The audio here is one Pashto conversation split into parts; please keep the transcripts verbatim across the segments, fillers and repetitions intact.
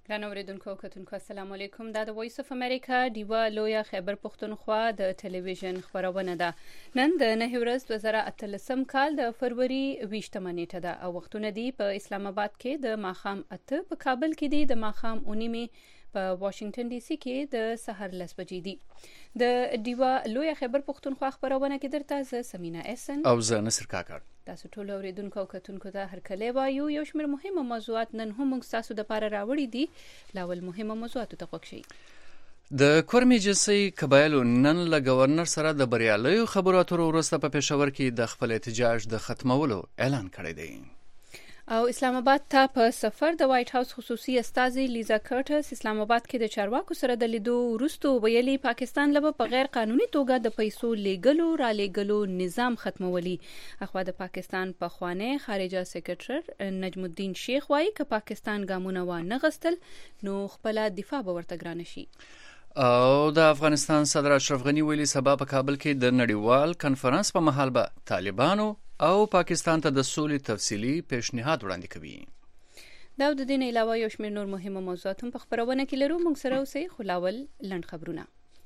ګران اوریدونکو کتونکو السلام علیکم. دا د وایس اف امریکا دیوا لویا خیبر پښتونخوا د ټلویزیون خبرونه ده. نن د نه ورځ دوه زره اتلسم کال د فروری ویشتمه نیټه ده او وختونه دی په اسلام آباد کې د ماخام اته، په کابل کې دی د ماخام اونیمه، په واشنگټن ډي سي کې د سحر لس بجې دي. د دیوا لویا خیبر پښتونخوا خبرونه کې درته ز سمینا احسن او ز نصر کاکړ. تاسو ټول اوریدونکو او کتونکو ته هر کله وایو یو شمېر مهمه موضوعات نن هم موږ تاسو د لپاره راوړي دي. لاول مهمه موضوعات ته وښیي. د کورمي جنسي قبایلو نن له گورنر سره د بریالیو خبرو اترو وروسته په پېښور کې د خپل احتجاج د ختمولو اعلان کړی دی. او اسلام آباد ته په سفر د وایټ هاوس خصوصي استازي لیزا کرټس اسلام آباد کې د چارواکو سره د لیدو وروسته ویلي پاکستان لبه په غیر قانوني توګه د پیسو لیګلو را لیګلو نظام ختمولي. اخوا د پاکستان په خوانه خارجه سیکریټر نجم الدین شیخ وايي ک پاکستان ګامونه و نه غستل نو خپل دفاع به ورته ګران شي. او د افغانستان صدر اشرف غنی ویلي سبا په کابل کې د نړیوال کنفرانس په مهال به طالبانو او پاکستان ته د سولې تفصیلی پیشنهاد وړاندې کوي. دا د دې نه علاوه یو شمېر نور مهمه موضوعات هم په خبرونه کې لرو. موږ سره اوسئ. خو لاول لنډ خبرونه.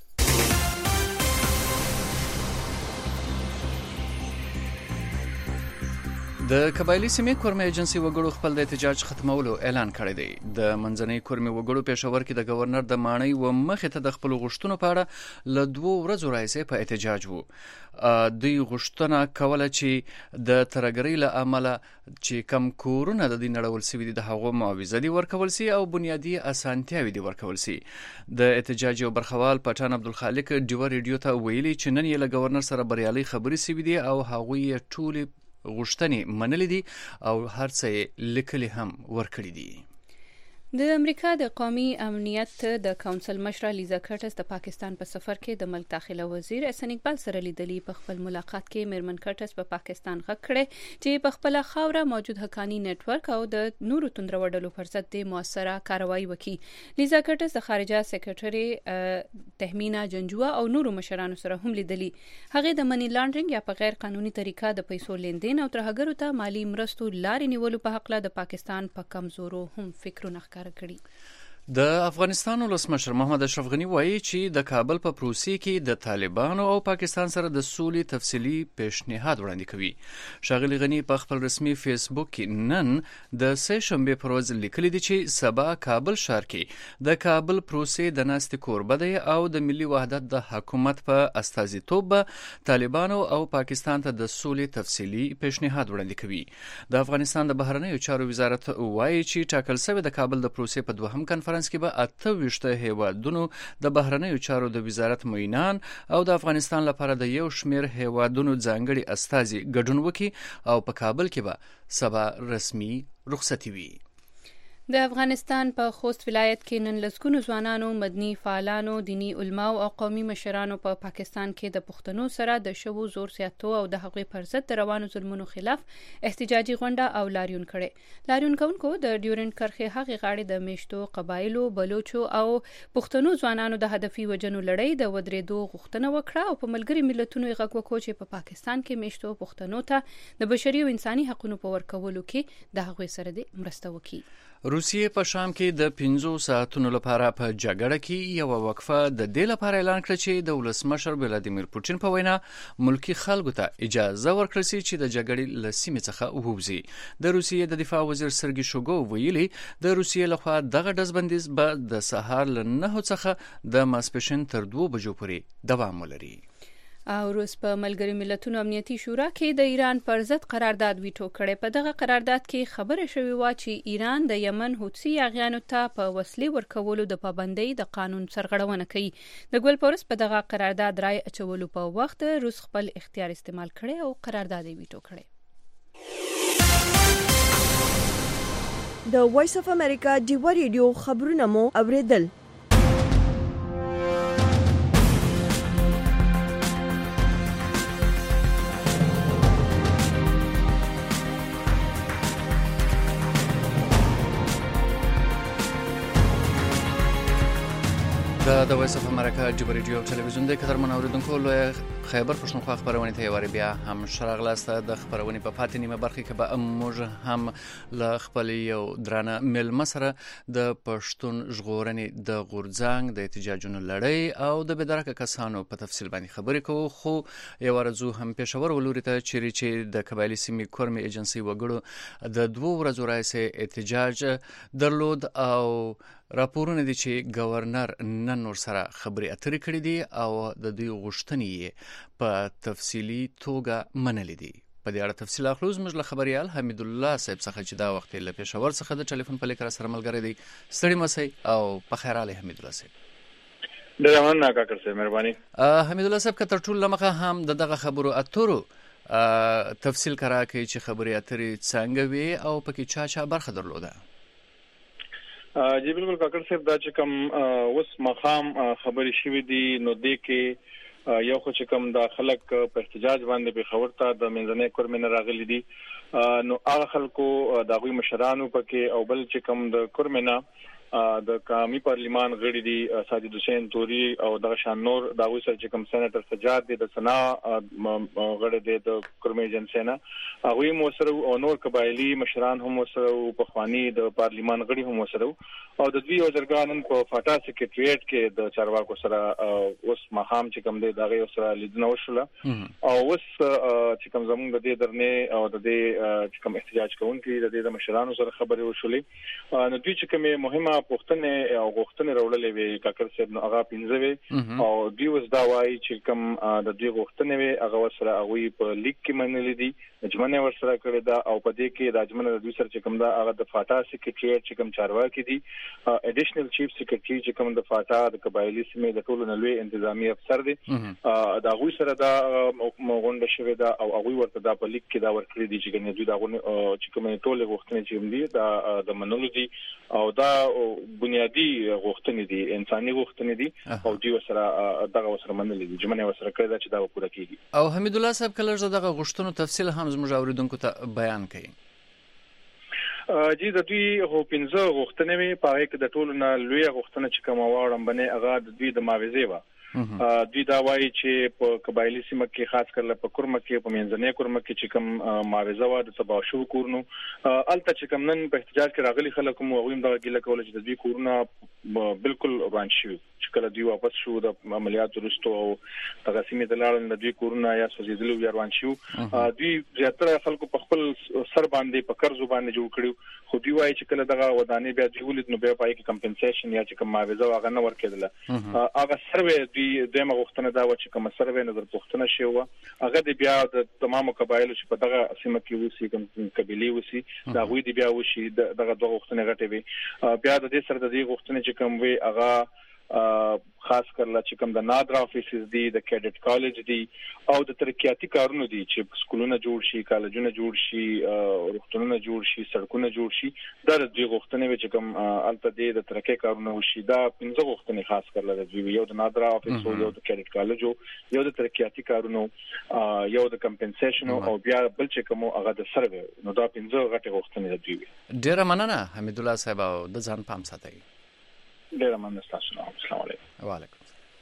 د قبایلی سیمې کورمي ایجنسي وګړو خپل د احتجاج ختمولو اعلان کړی دی. د منځنۍ کورمي وګړو پېښور کې د گورنر د ماڼۍ و مخې ته د خپل غوښتنو په اړه له دوه ورځو راځي په احتجاج وو. دوی غوښتنه کوله چې د ترګری له عمله چې کم کورونه د دې نړول سوي دي د هغو معاوضه دي ورکول سي او بنیادی اسانتیاوي دي ورکول سي. د احتجاج یو برخوال پټان عبدالخالق دیو ریډیو ته ویلي چې نن یې له گورنر سره بریالي خبرې سوي دي او هغوی یې ټول غوښتنې منلې دي او هر څه یې لیکلي هم ورکړي دي. د امریکا د قومي امنیت د کونسل مشره لیزا کرټس د پاکستان په سفر کې د ملک داخله وزیر احسان اقبال سره لیدلی. په خپل ملاقات کې میرمن کرټس په پاکستان غږ کړی چې په خپل خاوره موجود حقانی نت ورک او د نورو توندروړلو پر ضد د موثره کاروایی وکړي. لیزا کرټس د خارجه سیکریټري تهمینا جنجوا او نورو مشرانو سره هم لیدلی. هغه د منی لانډرینګ یا په غیر قانوني طریقه د پیسو لیندین او ترهګرو ته مالی مرستو لارې نیولو په حق له د پاکستان په کمزورو هم فکرونه کړي. د افغانستان ولسمشر محمد اشرف غنی وایي چې د کابل په پروسې کې د طالبانو او پاکستان سره د سولې تفصیلی پیشنهاد وړاندې کوي. ښاغلي غنی په خپل رسمي فیسبوک کې نن د سه شنبه پر ورځ لیکلي دي چې سبا کابل ښار کې د کابل پروسې د ناستې کوربه دی او د ملي وحدت د حکومت په استازیتوب طالبانو او پاکستان ته د سولې تفصیلی پیشنهاد وړاندې کوي. د افغانستان د بهرنیو چارو وزارت وایي چې ټاکل شوی د کابل د پروسې په دوهم کنفرانس کې به اته ویشته هیوادونو د بهرنیو چارو د وزارت معینان او د افغانستان لپاره د یو شمېر هیوادونو ځانګړي استازي ګډون وکړي او په کابل کې به سبا رسمي رخصتي وي. د افغانستان په خوست ولایت کې نن لسګونو ځوانانو، مدني فعالانو، دینی علماو او قومي مشرانو په پا پاکستان کې د پښتنو سره د شوو زور زیاتو او د هغوی پر ضد د روانو ظلمونو خلاف احتجاجي غونډه او لاریون کړي. لاریون کوونکو د ډیورنډ کرښې هغې غاړې د میشتو قبایلو، بلوچو او پښتنو ځوانانو د هدفي وجنو لړۍ د ودرېدو غوښتنه وکړه او په ملګري ملتونو یې غږ وکړ چې په پاکستان کې میشتو پښتنو ته د بشري او انساني حقوقو په ورکولو کې د هغوی سره د مرسته وکړي. روسیې په شام کې د پنځو ساعتونو لپاره په جګړه کې یو وقفه د دې لپاره اعلان کړ چې د ولسمشر ولادیمیر پوتین په وینا ملکی خلکو ته اجازه ورکړي چې د جګړې له سیمې څخه ووځي. د روسیې د دفاع وزیر سرګي شوګو ویلي د روسیې لخوا دغه ډزبندیز به د سهار له نهو څخه د ماسپښین تر دوه بجو پورې دوام ولري. او روس په ملګري ملتونو امنیتي شورا کې د ایران پر ضد قرارداد ویټو کړی. په دغه قرارداد کې خبره شوې و چې ایران د یمن حوثي یاغیانو ته په وسلې ورکولو د پابندۍ د قانون سرغړونه کوي. د ګل پورس په دغه قرارداد رای اچولو په وخت روس خپل اختیار استعمال کړی او قرارداد ویټو کړی. د وایس اف امریکا دیوا ریډیو خبرونه مو اوریدل. د وایس اف امریکا دیوا ریډیو ټلویزیون د قدرمن اوریدونکو لوی خیبر پښتونخوا خبرونه ته وری بیا هم شرغلاسته د خبرونه په پاتې نیمه برخه کې به موږ هم ل خپل یو درانه مل مسره د پښتون ژغورنې د غورځنګ د احتجاجونو لړۍ او د بدرکه کسانو په تفصیل باندې خبرې کوو، خو یو ورځو هم پېښور ولوري ته چیرې چې د قبایلی سیمې کورمې ایجنسی وګړو د دوه ورځو راځي احتجاج درلود او راپورونه دي چې گورنر نن ور سره خبري اترې کړې دي او د دوی غوښتنې په تفصیلی توګه منلې دي. په دې اړه تفصیل اخلو زموږ له خبريال حمید الله صاحب څخه چې دا وخت له پېښور څخه د ټلیفون په لیکره سره ملګری دی. ستړي مسئ او په خیر علي حمید الله صاحب. ډېر مننه کاکر صاحب، مهرباني. حمید الله صاحب کتر ټول لمخه هم دغه خبرو اترو تفصیل کرا کوي چې خبري اترې څنګه وي او پکې چا چا برخه درلوده. جی بالکل کاکر صاحب، دا چې کوم اوس مخام خبرې شوې دي نو دې کې یو خو چې کوم د خلک په احتجاج باندې په خبر ته د منځنۍ کورمې راغلي دي، نو هغه خلکو د غوي مشرانو پکې او بل چې کوم د کورمې د قومي پارلیمان غړي دي ساجد حسین توري او د شان نور دا وی سر چې کوم سېنیټر سجاد دي د سنا غړي دي د کورمې ایجنسی نه، هغه مو سره او نور قبایلی مشران هم سره په خواني د پارلیمان غړي هم سره او د دوی وزرګانن په فاټا سیکریټریټ کې د چارواکو سره اوس مخام چې کوم دي دغه سره لیدنه وشوله او اوس چې کوم زموږ د دې درنه او د دې چې کوم احتجاج کوونکي د دې مشرانو سره خبرې وشولې نو دوی چې کومه مهمه پښتنه او غوښتنه راوړلې وي کاکر صاحب نو هغه پنځوي او دوی وس دا وایي چې کوم د دوی غوښتنه وي هغه سره هغه په لیک کې منلې دي، جمنه ور سره کړی دا او په دې کې راجمنه د دوی سره چې کوم دا هغه د فاټا سیکریټریټ چې کوم چارواکي دي، اډیشنل چیف سیکریټری چې کوم د فاټا د قبایلی سیمې د ټولو نلوي انتظامی افسر دي، دا غوي سره دا مغونډه شوی دا او هغه ورته دا په لیک کې دا ورکړي دي چې ګنې دوی دا چې کوم ټول غوښتنې چې دي دا د منلو دي او دا بنیادی غوښتنې دي، انساني غوښتنې دي او دوی سره دغه سره منلې دي، جمنه سره کړی دا چې دا پوره کیږي. او حمید الله صاحب کله دغه غوښتنو تفصیل هم زموږ اوریدونکو ته بیان کړي. جی د دوی هو پنځه غوښتنې وي، په هغه کې د ټولو نه لوی غوښتنه چې کوم واړم باندې هغه د دوی د ماویزې و دوی دا وایي چې په قبایلی سیمه کې خاص کر په کورمه کې په منځنۍ کورمه کې چې کوم ماویزه و د تباشو کورونو الته چې کوم نن په احتجاج کې راغلي خلک مو غویم دا ګیله کول چې د دوی کورونه بالکل روان شي چې کله دوی واپس شو د عملیات ورستو او تقسیمې د لاړل د دوی کورونه یا سوزیدلو یا روان شو، دوی زیاتره خلکو په خپل سر باندې په قرض باندې جوړ کړو، خو دوی وایي چې کله دغه ودانې بیا دوی ولید نو بیا پای کې کمپنسیشن یا چې کوم ماویزه هغه نه ورکېدله. هغه سروې دوی دمه غوښتنه دا و چې کوم سروې نظر پوښتنه شي و هغه د بیا د تمامو قبایلو چې په دغه سیمه کې وسی کوم قبيله وسی دا غوي دی بیا وشي دغه دوه غوښتنې غټې وي، بیا د دې سره د دې غوښتنې چې کوم وي هغه خاص کرلا چې کوم د نادرا افیسز دي، د کیډټ کالج دي او د ترقیاتي کارونو دي چې سکولونه جوړ شي، کالجونه جوړ شي، روغتونونه جوړ شي، سړکونه جوړ شي، دا د دوی غوښتنې چې کوم الته دي د ترقی کارونه وشي، دا پنځه غوښتنې خاص کرلا د دوی یو د نادرا افیس او یو د کیډټ کالج یو د ترقیاتي کارونو یو د کمپنسیشن او بیا بل چې کوم هغه د سروې، نو دا پنځه غټه غوښتنې د دوی. ډیر مننه حمید الله صاحب او د ځان پام ساتئ. ډیر مننه تاسو نه. السلام علیکم. وعلیکم.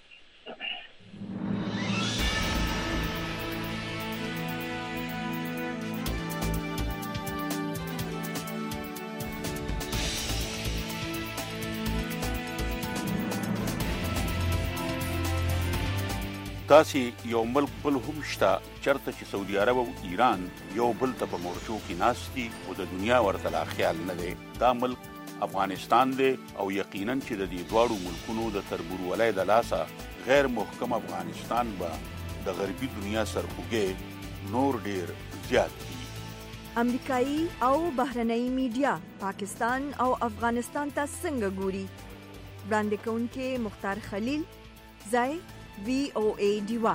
تاسې یو ملک بل هم شته چرته چې سعودي عرب او ایران یو بل ته په مورچو کې ناست دي او د دنیا ورته لا خیال نه دی. دا ملک افغانستان دی او یقینا چې د دې دواړو ملکونو د تربورولۍ د لاسه غیر محکم افغانستان به د غربي دنیا سرخوږی نور ډیر زیات دي. امریکایي او بهرنۍ میډیا پاکستان او افغانستان ته څنګه ګوري؟ وړاندې کوونکي مختار خلیل، ځای وی او ای ډیوا.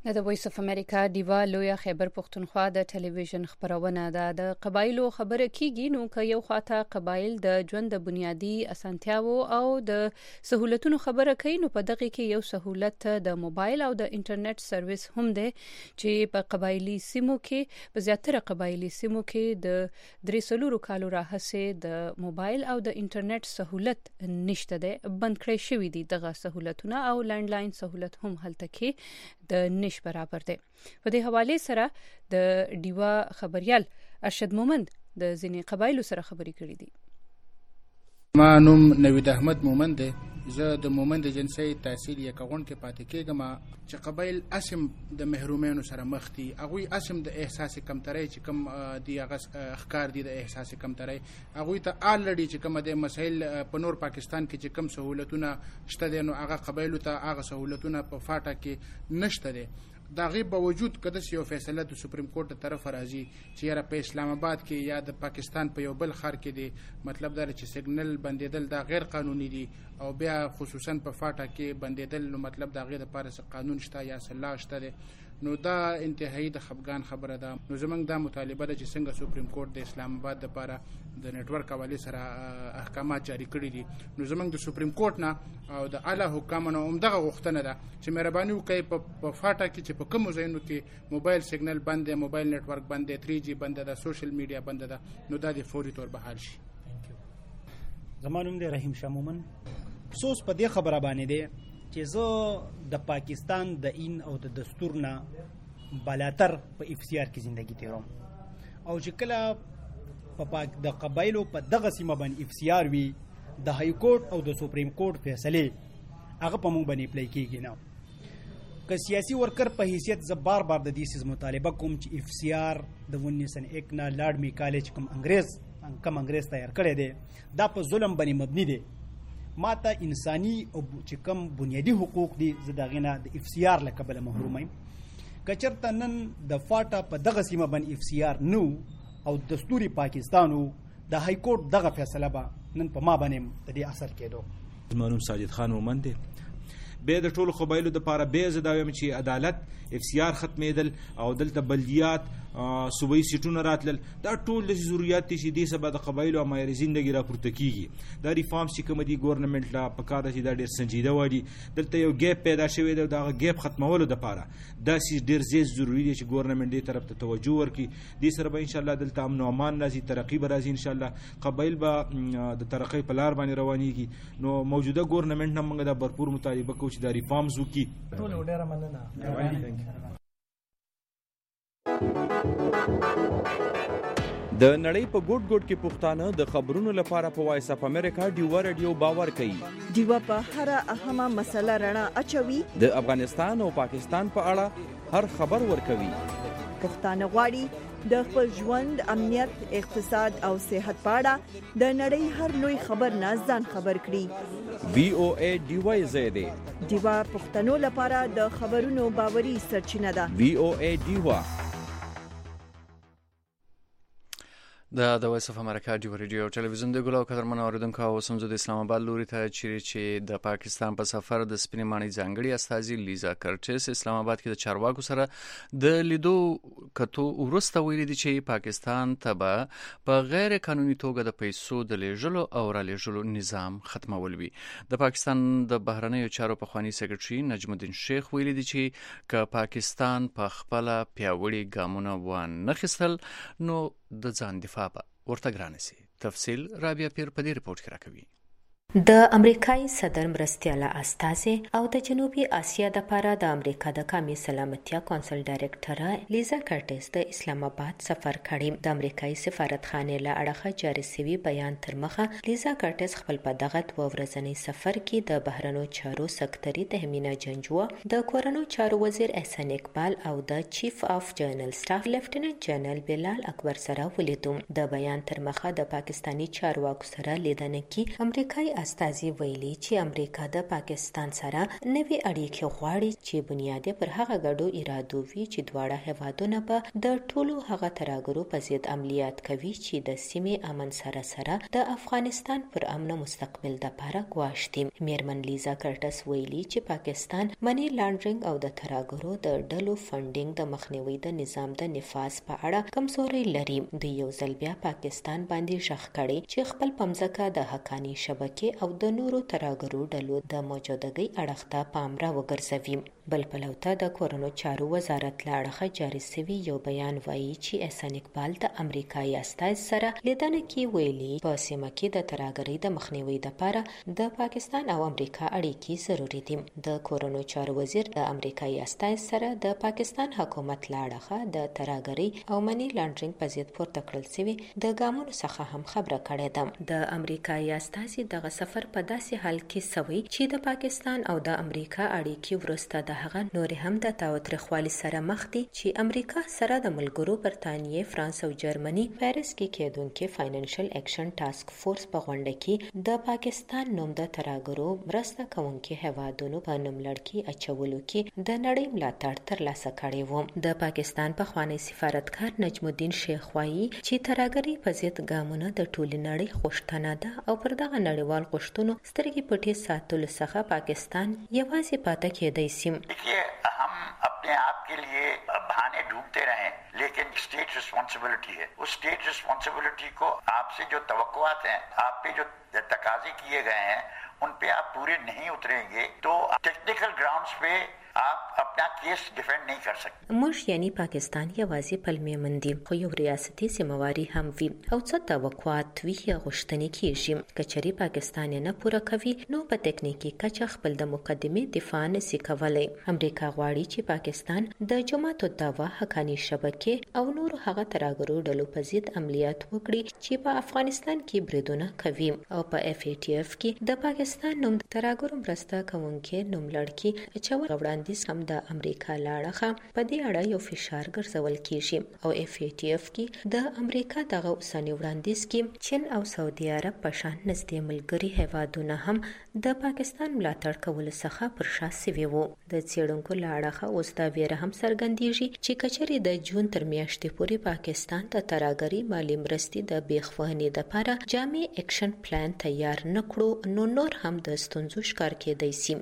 د وایس اف امریکا دیوا لویا خیبر پختونخوا د ټلویزیون خبرونه ده د قبایلو خبره کیږي نو که یو خواته قبایل د ژوند د بنیادی اسانتیاو او د سہولتونو خبره کوي نو په دغه کې یو سہولت د موبایل او د انټرنیټ سرویس هم ده چې په قبایلی سیمو کې په زیاتره قبایلی سیمو کې د درې سلورو کالو راهسه د موبایل او د انټرنیټ سہولت نشته ده بند کړی شوی دي دغه سہولتونه او لانډلاین سہولت هم هلته کې د نش برابر دی په دې حواله سره د دیوا خبريال ارشد مومند د ځینې قبایلو سره خبرې کړې دي. ما نوم نوید احمد مومند دی. زه د مومند جنسي تحصیل یکغون کې پاتې کېږم چې قبایل اسم د محرومینو سره مخ دي. هغه اسم د احساس کمترۍ چې کم دی هغه اخکار دي د احساس کمترۍ هغه ته الریډي چې کوم د مسایل په نور پاکستان کې چې کم سہولتونه شته دي نو هغه قبایلو ته هغه سہولتونه په فاټه کې نشته دي. دا غي باوجود کده یو فیصله د سپریم کورټ طرف راځي چې یاره په اسلام آباد کې یا د پاکستان په یو بل خار کې دی مطلب دا چې سیګنل بندیدل دا غیر قانوني دي او بیا خصوصا په فاټه کې بندیدل نو مطلب دا غیر د پاره قانون شته یا صلاح شته دی نو دا انتهایی د خفګان خبره ده. نو زمونږ دا مطالبه ده چې څنګه سپریم کورټ د اسلام آباد لپاره د نتورک حواله سره احکامات جاری کړي دي نو زمونږ د سپریم کورټ نه او د اعلی حکامانو همدغه غوښتنه ده چې مهرباني وکړي په فاټه کې چې په کوم ځایونو کې موبایل سیګنل بند دی موبایل نتورک بند دی تھری جی بند ده سوشل میډیا بند ده نو دا د فوري تور بحال شي. زمانوم دی رحیم شاه مومن. افسوس په دې خبره باندې دی چې زه د پاکستان د این او د دستور نه بالاتر په اف سی آر کې ژوندۍ تیروم او چې کله په پاک د قبایلو په دغه سیمه باندې اف سی آر وی د های کورټ او د سپریم کورټ فیصله هغه په مونږ باندې پلی کیږي نه که سیاسي ورکر په حیثیت ز بار بار د دې سیس مطالبه کوم چې اف سی آر د ونیس سن یک نه لاړ می کالج کوم انګريز کم انګريز تیار کړی دی دا په ظلم باندې مبني دی ماته انساني او چې کوم بنیادی حقوق دي زداغینه د اف سی آر لکبل محرومای کچرته نن د فاټا په دغه سیمه باندې اف سی آر نو او دستوري پاکستانو د های کورټ دغه فیصله به نن په ما باندې د دې اثر کېدو. زمانوم ساجد خان مومند به د ټولو قبایلو د پاره به زداویم چې عدالت اف سی آر ختمېدل او دلته بلدیات صوبایي سیټونه راتلل دا ټول د ضرورت دي چې د سبا د قبایلو او معیاري ژوندۍ راپورته کیږي دا ریفارمز چې کوم دي ګورنمنت لا پکاره چې دا ډیر سنجیده وادي دلته یو ګیپ پیدا شوی دی دا ګیپ ختمولو د پاره دا سي ډیر زیات ضروری دي چې ګورنمنت دې طرف ته توجه ورکړي د سره به ان شاء الله دلته امن او امان راځي ترقی به راځي ان شاء الله قبایل به د ترقی په لار باندې روانيږي نو موجوده ګورنمنت هم موږ د برپور مطالبه کوو چې دا ریفارمز وکړي ټول ډیر مننه. د نړۍ په ګوټ ګوټ کې پښتانه د خبرونو لپاره په وایس اف امریکا ډیوا رادیو باور کوي. ډیوا په هر اهمه مسله رڼا اچوي. د افغانستان او پاکستان په اړه هر خبر ورکوي. پښتانه غواړي د خپل ژوند امنیت اقتصاد او صحت په اړه د نړۍ هر لوی خبر نه ځان خبر کړي. وی او ای ډیوا زیاده ډیوا پښتنو لپاره د خبرونو باوري سرچینه ده. وی او ای ډیوا د د وایس اف امریکا ډیو ریډیو ټلویزیون د ګلو قدرمن اوریدونکو او سمزو د اسلام آباد لوري ته چیرې چې د پاکستان په سفر د سپینې ماڼۍ ځانګړي استاذي لیزا کرټس اسلام آباد کې د چارواکو سره د لیدو کتو ورسته ویلي دي چې پاکستان ته به په غیر قانوني توګه د پیسو د لیږلو او را لیږلو نظام ختمول وي. د پاکستان د بهرنیو چارو پخوانی سکرټري نجم الدین شیخ ویلي دي چې ک پاکستان په خپل پیاوړي ګامونه وانه خستل نو د ځان دفاع ورته ګرانه سي. تفصیل رابعه پیر په دې رپورت کې راکوي. د امریکایي صدر مرستیاله استازي او د جنوبي اسیا د لپاره د امریکا د قومي سلامتیا کونسل ډایرکټر لیزا کرټس د اسلام آباد سفر کړی. د امریکایي سفارتخانه له اړخه جاري شوی بیان تر مخه لیزا کرټس خپل په دغه دوه ورځنی سفر کې د بهرنیو چارو سکرټري تهمینا جنجوا د کورونو چارو وزیر احسان اقبال او د چیف اف جنرال سټاف لیفټیننټ جنرال بلال اکبر سره ولیدو. د بیان تر مخه د پاکستانی چارواکو سره لیدنه کې امریکایي استازي ویلي چې امریکا د پاکستان سره نوي اړیکې غواړي چې بنیاد پر هغه ګډو ارادو وي چې دواړه هیوادونه به د ټولو هغه ترهګرو په ضد عملیات کوي چې د سیمې امن سره سره د افغانستان پر امن مستقبل لپاره ګواښ دي. میرمن لیزا کرټس ویلي چې پاکستان منی لانډرینګ او د ترهګرو د ډلو فنډینګ د مخنیوي د نظام د نفاذ په اړه کمزوري لري. د یو ځل بیا پاکستان باندې شخ کړي چې خپل پمځکه د حقانی شبکې او د نورو ترهګرو ډلو د موجودګۍ اړخ ته پام را وګرځوي. بل پلوته د کورونو چارو وزارت له اړخه جاري سوي یو بیان وایي چې احسان اقبال د امریکایي استازي سره لیدنه کې ویلي په سیمه کې د ترهګرۍ د مخنیوي لپاره د پاکستان او امریکا اړیکې ضروري دي. د کورونو چارو وزیر د امریکایي استازي سره د پاکستان حکومت له اړخه د ترهګرۍ او منی لانډرینګ په ضد پورته کړل سوي د ګامونو څخه هم خبره کړې ده. د امریکایي استازي دغه سفر په داسې حال کې سوی چې د پاکستان او د امریکا اړیکې وروسته د هغه نور هم د تاوتریخوالي سره مخ دي چې امریکا سره د ملګرو برتانیې، فرانس او جرمني پیرس کې کېدونکې فاینانشل اکشن ټاسک فورس په غونډه کې د پاکستان نوم د ترهګرو مرسته کوونکو هیوادونو په نوملړ اچولو کې د نړۍ ملاتړ ترلاسه کړی و. د پاکستان پخوانی سفارتکار نجم الدین شیخ وایي چې ترهګرۍ په ضد ګامونه د ټولې نړۍ غوښتنه ده او پر دغه نړیوال غوښتنو سترګې پټې ساتلو څخه پاکستان یوازې پاتې کېدای شي. हम अपने आप के लिए बहाने ढूंढते रहे, लेकिन स्टेट रिस्पॉन्सिबिलिटी है. उस स्टेट रिस्पॉन्सिबिलिटी को आपसे जो तवक्कुआत हैं, आप पे जो तकाजे किए गए हैं, उन पे आप पूरे नहीं उतरेंगे तो टेक्निकल ग्राउंड्स पे आप अपना केस डिफेंड नहीं कर सकते. موږ یعنی پاکستان یوازې پلمې مندي خو یو ریاستي سیمواري هم وي او څه توقعات وی غوښتنې کیږي. کچري پاکستان نه پوره کوي نو په ټکنیکی کچه خپل د مقدمې دفاع نشي کولای. امریکا غواړي چې پاکستان د جماعت الدعوه حقانی شبکې او نور هغه ترهګرو ډلو په ضد عملیات وکړي چې په افغانستان کې بریدونه کوي او په اف ای ټی اف کې د پاکستان نوم ترهګرو مرسته کوونکي نوملړ کې چور وړاندې هم د امریکا لاړه په دې اړه یو فشار ګرځول کیږي او اف ای ټی اف کې د امریکا دغه اوسنی وړاندیز کې چین او سعودي عرب په شان نږدې ملګري هیوادونه هم د پاکستان ملاتړ کولو څخه پر شا سوي وو. د څېړونکو لاړه اوس دا ویره هم څرګندېږي چې کچري د جون تر میاشتې پورې پاکستان د ترهګرۍ مالي مرستې د بیخوانې لپاره جامع اکشن پلان تیار نکړو نو نور هم د ستونزو ښکار کېدای شي.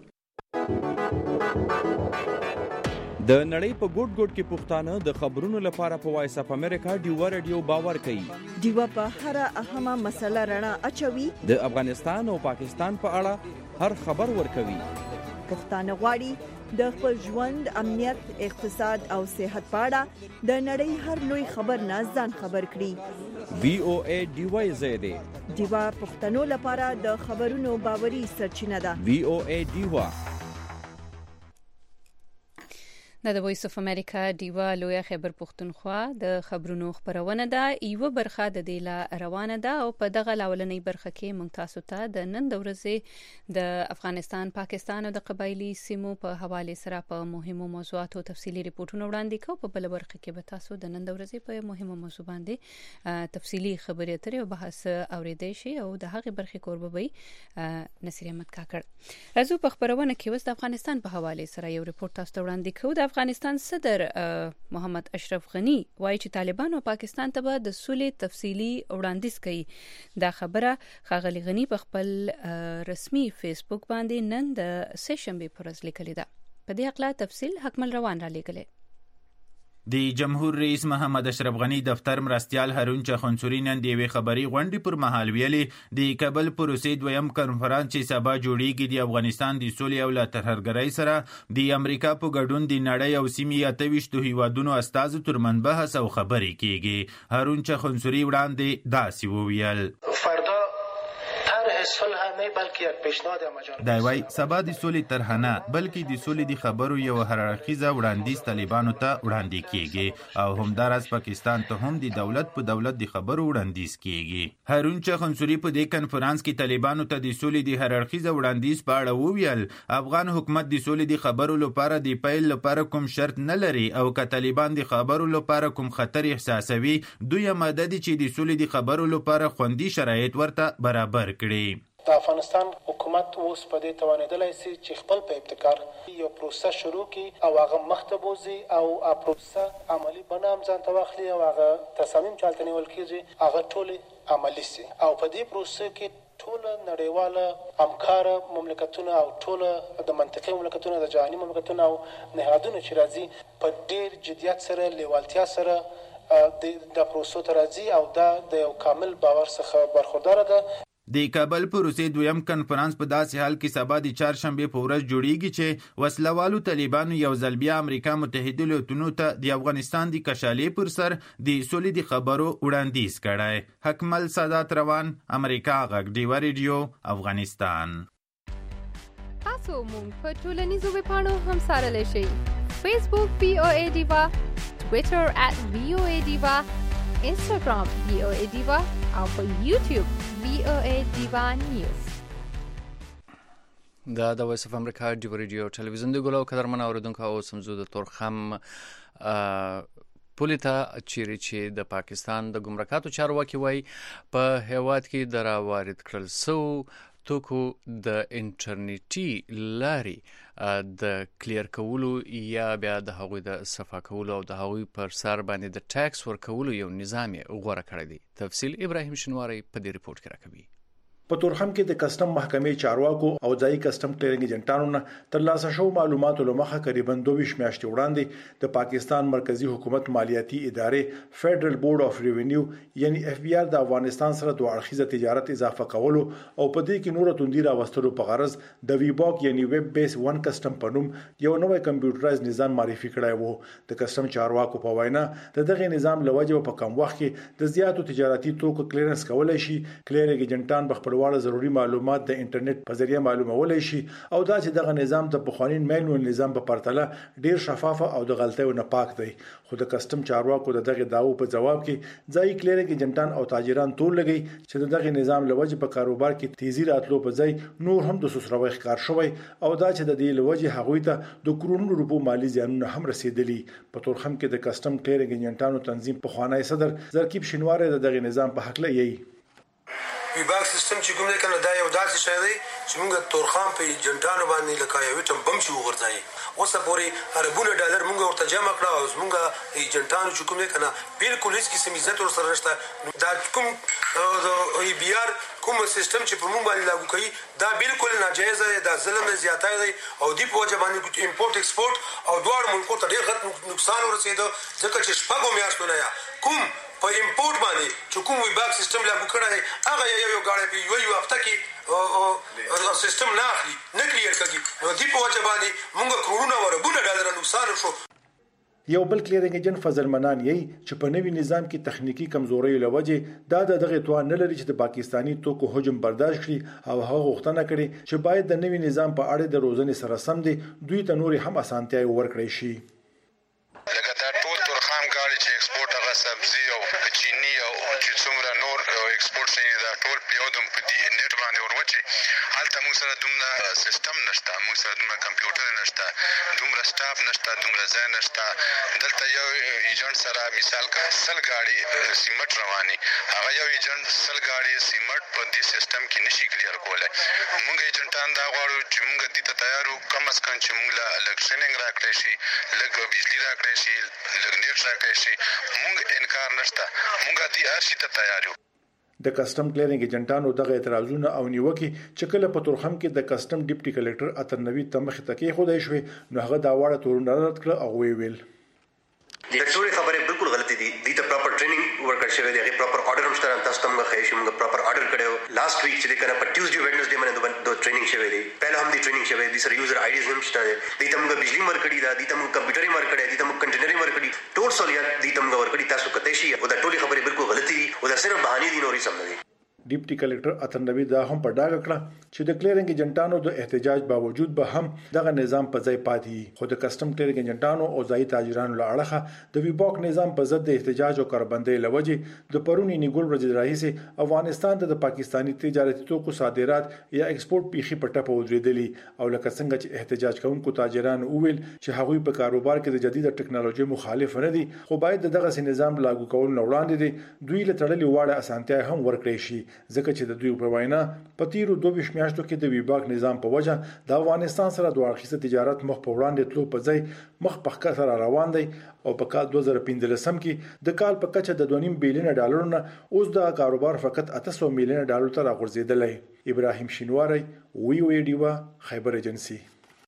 د نړۍ په ګوټ ګوټ کې پښتانه د خبرونو لپاره په وایس اپ امریکا ډیوا رادیو باور کوي. ډیوا په هر اهمه مسله رڼا اچوي. د افغانستان او پاکستان په اړه هر خبر ورکوي. پښتانه غواړي د خپل ژوند، امنیت، اقتصاد او صحت په اړه د نړۍ هر لوی خبر نه ځان خبر کړي. وی او ای ډیوا زیاده ډیوا پښتنو لپاره د خبرونو باوري سرچینه ده. وی او ای ډیوا د وایس اف امریکا ډیوا لوی خبر پښتونخوا د خبرونو خبرونه ده. یو برخه د دیلا روانه ده او په دغه لاولنې برخه کې موږ تاسو ته د نن د ورځې د افغانستان، پاکستان او د قبایلی سیمو په حواله سره په مهمو موضوعاتو تفصیلی ریپورتونه وړاندې کوو. په بل برخه کې به تاسو د نن د ورځې په مهمو موضوع باندې تفصیلی خبرې اترې او بحث اوریدئ شي او د هغه برخې کوربوي نصیر احمد کاکړ. راځو په خبرونه کې وس د افغانستان په حواله سره یو ریپورت تاسو ته وړاندې کوو. افغانستان صدر محمد اشرف غنی وایي چې طالبان او پاکستان ته به د سولې تفصیلی وړاندیز کوي. دا خبره ښاغلي غنی په خپل رسمي فیسبوک باندې نن د سه شنبه پر ورځ لیکلې ده. په دې اړه تفصیل حکمل روان را لیکلې. د جمهور رئیس محمد اشرف غنی دفتر مرستیال هارون چخنسوري نن د یوې خبري غونډې پر مهال ویلي د کابل پروسې دویم کنفرانس چې سبا جوړیږي د افغانستان د سولې او ترهګرۍ سره د امریکا په ګډون د نړۍ او سیمې اته ویشت هیوادونو استازو ترمن بحث او خبرې کیږي. هارون چخنسوري وړاندې داسې وویل فردا طرح صلح نه بلکې یک پیشنهاد مجال دا وایي سبا د سولې طرح نه بلکې د سولې د خبرو یو هررخیزه وړاندیز طالبانو ته وړاندې کیږي او همدارس پاکستان ته هم د دولت په دولت د خبرو وړاندیز کیږي. هارون چخنسوري په دې کنفرانس کې طالبانو ته د سولې د هررخیزه وړاندیز په اړه وویل افغان حکومت د سولې د خبرو لپاره د پیل لپاره کوم شرط نه لري او که طالبان د خبرو لپاره کوم خطر احساسوي دوی مدد چې د سولې د خبرو لپاره خوندي شرایط ورته برابر کړي. د افغانستان حکومت اوس په دې توانېدلی سي چې خپل په ابتکار یو پروسه شروع کړي او هغه مخته بوځي او هغه پروسه عملي بڼه هم ځان ته واخلي او هغه تصامیم چې هلته نیول کېږي هغه ټولې عملي سي او په دې پروسه کې ټوله نړیواله همکاره مملکتونه او ټوله د منطقي مملکتونه د جهاني مملکتونه او نهادونه چې راځي په ډېر جدیت سره لیوالتیا سره د پروسو ته راځي او دا د یو کامل باور څخه برخورداره ده. د کابل پروسې دویم کنفرانس په داسې حال کې سبا د چهارشنبې په ورځ جوړیږي چې وسلوالو طالبانو یو ځل بیا امریکا متحده ایالاتونو ته د افغانستان د کشالې پر سر د سولې د خبرو وړاندیز کړی. حکمل سادات روان، امریکا غږ ډیوه ریډیو، افغانستان. تاسو مونږ په ټولنیزو ویبپاڼو هم سارلی شئ. فیسبوک وی او ای ډیوا، ټویټر ات وی او ای ډیوا، انسټاګرام وی او ای ډیوا او په یوټیوب وی او ای ډیوا نیوز. دا د وایس اف امریکا ډیوه ریډیو ټلویزیون دی. ګلو قدرمن اوریدونکو او سمزو د تورخم پولیتا چیرې چې د پاکستان د ګمرکاتو چارواکي وای په هیواد کې د راوارد کړل سو توکو د انټرنیټي لاري د کلیر کولو یا بیا د هغوی د صفا کولو او د هغوی پر سر باندې د ټاکس ورکولو یو نظام غوړه کړی دی. تفصیل ابراهیم شنواری په دې ریپورت کې راکوي. په تورخم کې د کسٹم محکمې چارواکو او ځایي کسٹم کلیرنګ ایجنټانو نه ترلاسه شو معلوماتو له مخه تقریبا دوه میاشتې وړاندې د پاکستان مرکزی حکومت مالیاتي ادارې فدرل بورډ اف ریونیو یعنی اف بی آر د افغانستان سره دوه اړخیزه تجارت اضافه کولو او په دې کې نور توندي راوستلو په غرض د ویباک یعنی ویب بیس ون کسٹم په نوم یو نوې کمپیوټرایز نظام معرفي کړی وو. د کسٹم چارواکو په وینا د دغه نظام لوجه په کم وخت کې د زیاتو تجارتي توکو کلیرنس کولای شي. کلیرنګ ایجنټان بخپل واړه ضروري معلومات د انټرنیټ په ذریعہ معلومولای شي او دا چې دغه نظام د پخوانین مینوال نظام په پرتله ډیر شفاف او د غلطیو نه پاک دی. خو د کسٹم چارواکو د دغه داو په جواب کې ځای کلیرنګ ایجنټان او تاجران ټول لګي چې د دغه نظام لوجه په کاروبار کې تیزی راتلو په ځای نور هم د سوسروي ښکار شوی او دا چې د دې لوجه هغوی ته د کرونو روپو مالی زیانونه هم رسیدلی. په تورخم کې د کسٹم کلیرنګ ایجنټانو تنظیم په خوانی صدر زرکیب شنواره د دغه نظام په حق لایي. ویباک سیستم چې کوم دی کنه دا یو داسې شی دی چې موږ تورخام په ایجنټانو باندې لکه یو ټم بم شو وغورځایي. اوسه پورې اربونه ډالر موږ ورته جمع کړه او موږ ایجنټانو چې کوم دی کنه بالکل هیڅ قسم عزت ور سره نشته. دا کوم ای بی آر کوم سیستم چې په موږ باندې لاګو کوي دا بالکل ناجایز دی، دا ظلم زیاته دی او دی په وجه باندې امپورټ ایکسپورټ او دوه ملکو ته ډیر غټ نقصان ورسېده ځکه چې شپږو میاشتو نه کوم په امپورټ باندې چې کوم ویباک سیستم لاګو کړی دی هغه یو یو غاړه په یو یو هفته کې او سیستم نه اخلي نه کلیر کوي. نو دی په وجه باندې موږ کرونه وربونه ډالر نقصان شو. یو بل کلیرنګ ایجنټ فضل منان یی چې په نوي نظام کې تخنیکی کمزوري لوجه دا د دغه توان نه لري چې د پاکستانی توکو هجوم برداشت کړي او هغه غوښتنه کړي چې باید د نوي نظام په اړه د روزنې سره سم دي دوی ته نور هم اسانتیا ورکړي شي. لکه دا ټول تورخام غاړي چې ایکسپورټ هغه سبزی او چینی او چې څومره نور ایکسپورټ شي دا ټول پیودم په دې نیټ باندې وروچی حالته موږ سره دومره سیستم نشته، موږ سره دومره کمپیوټر نشته، دومره سټاف نشته، دومره ځای نشته. دلته یو ایجنټ سره مثال کا سل غاړي سیمټ رواني هغه یو ایجنټ سل غاړي سیمټ په دې سیستم کې نشي کلیر کولای. موږ ایجنټان دا غواړو چې موږ دې ته تیارو کم از کم چې موږ له الکټریننګ راکړی شي، لږ بجلی راکړی شي، لږ نیټ راکړی شي. موږ انکار نشته، موږ دې هر شي ته تیار یو. د کسٹم کلیرنګ ایجنټانو دغه اعتراضونه او نیوکه چې کله په تورخم کې د کسٹم ډیپټي کلیکټر اتر نوی تمخ تکي خدای شوی نو هغه دا واړه تورونه رد کړ او وی ویل د ټولې خبرې بالکل غلطي دي. دې ته پراپر ټریننګ ورکړل شوی دی، هغه پراپر آرډر هم شته. تاسو ته موږ خېشو موږ پراپر آرډر کړو لاست ویک چې کنه په ټیوزډے ویډنسډے باندې د ټریننګ شوی دی. پهله هم د ټریننګ شوی دی، سره یوزر آی ډیز هم شته. دې ته موږ بجلی ورکړی دا، دې ته موږ کمپیوټر ورکړی، دې ته موږ کنټینر ورکړی، ټول سہولیات دې ته موږ ورکړی. تاسو کته شي او دا ټولې خبرې بالکل غلطي دي او دا صرف بهانه دي، نورې سم نه دي. ډیپټي کلیکټر اتر نوی دا هم په ډاګه کړه چې د کلیرنګ ایجنټانو د احتجاج باوجود به هم دغه نظام په ځای پاتې. خو د کسٹم کلیرنګ ایجنټانو او ځایي تاجرانو له اړخه د ویباک نظام په ضد د احتجاج او کاربندۍ لوجه د پرونی نیګول ورځ راهیسه افغانستان ته د پاکستانی تجارتي توکو صادرات یا ایکسپورټ پیخي په ټپه ودرېدلی او لکه څنګه چې احتجاج کوونکو تاجران وویل چې هغوی په کاروبار کې د جدید ټکنالوژي مخالف نه دي، خو باید دغه نظام لاګو کول نه وړاندې دي دوی له تړلې واړه اسانتیا هم ورکړي شي. ځکه چې د دوی په وینا په تیرو دوه ویشت میاشتو کې د ویباک نظام په وجه د افغانستان سره دوه اړخیزه تجارت مخ په وړاندې تلو په ځای مخ په ښکته سره روان دی او په کال دوه زره پنځلسم کې د کال په کچه د دوه نیم بیلیون ډالرونو اوس د کاروبار فقط اته سوه میلیون ډالر ته راغورځېدلی. ابراهیم شینواری، وی او ای ډیوا، خیبر ایجنسی.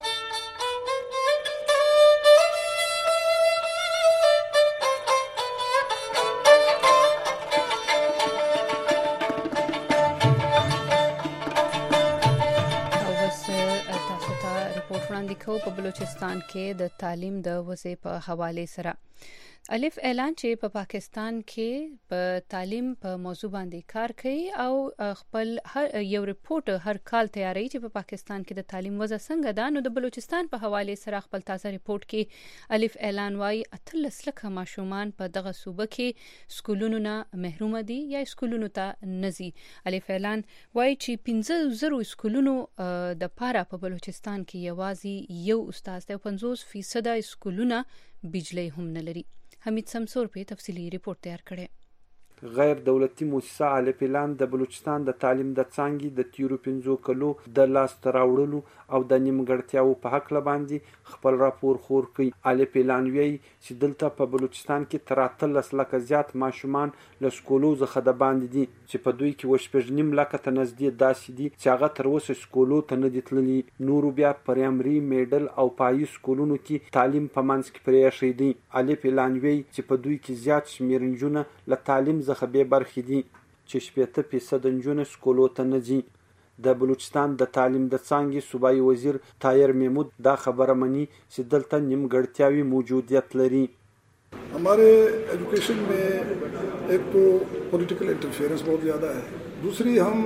په بلوچستان کې د تعلیم د وضع په حواله سره الف اعلان چې په پا پاکستان کې په تعلیم په موضوع باندې کار کوي او خپل هر یو ریپورت هر کال تیاری چې په پا پاکستان کې د تعلیم وضع څنګه ده. نو د بلوچستان په حواله سره خپل تازه ریپورت کې الف اعلان وايي اتلس لکه ماشومان په دغه صوبه کې سکولونو نه محروم دي یا سکولونو ته نزي. الف اعلان وايي چې پنځه زره سکولونو د پاره په بلوچستان کې یوازې یو استاد دی او پنځوس فیصد سکولونه بجلی هم نه لري. حمید سمسور په تفصیلی ریپورت تیار کړی. غیر دولتي مؤسسه الف اعلان د بلوچستان د تعلیم د څانګې د تیرو پنځو کلو د لاس تراوړلو او د نیمګړتیاو په حق لباندې خپل راپور خور کوي. الف اعلان وایي چې دلته په بلوچستان کې تر اتلس لکه زیات ماشومان له سکولو څخه د باندې دي چې په دوی کې وشپږ نیم لکه ته نږدې داسې دي چې هغه تر اوسه سکولو ته نه دي تللي. نورو بیا پرایمري، میډل او پایي سکولونو کې تعلیم په منځ کې پرې ایښی دی. الف اعلان وایي چې په دوی کې زیات شمېر نجونه له تعلیم څخه بې برخې دي چې شپېته فیصد نجونې سکولو ته نه ځي. د بلوچستان د تعلیم د څانګې صوبایي وزیر طاهر محمود دا خبره مني چې دلته نیمګړتیاوې موجودیت لري. हमारे एजुकेशन में एक तो पॉलिटिकल इंटरफेरेंस बहुत ज़्यादा है, दूसरी हम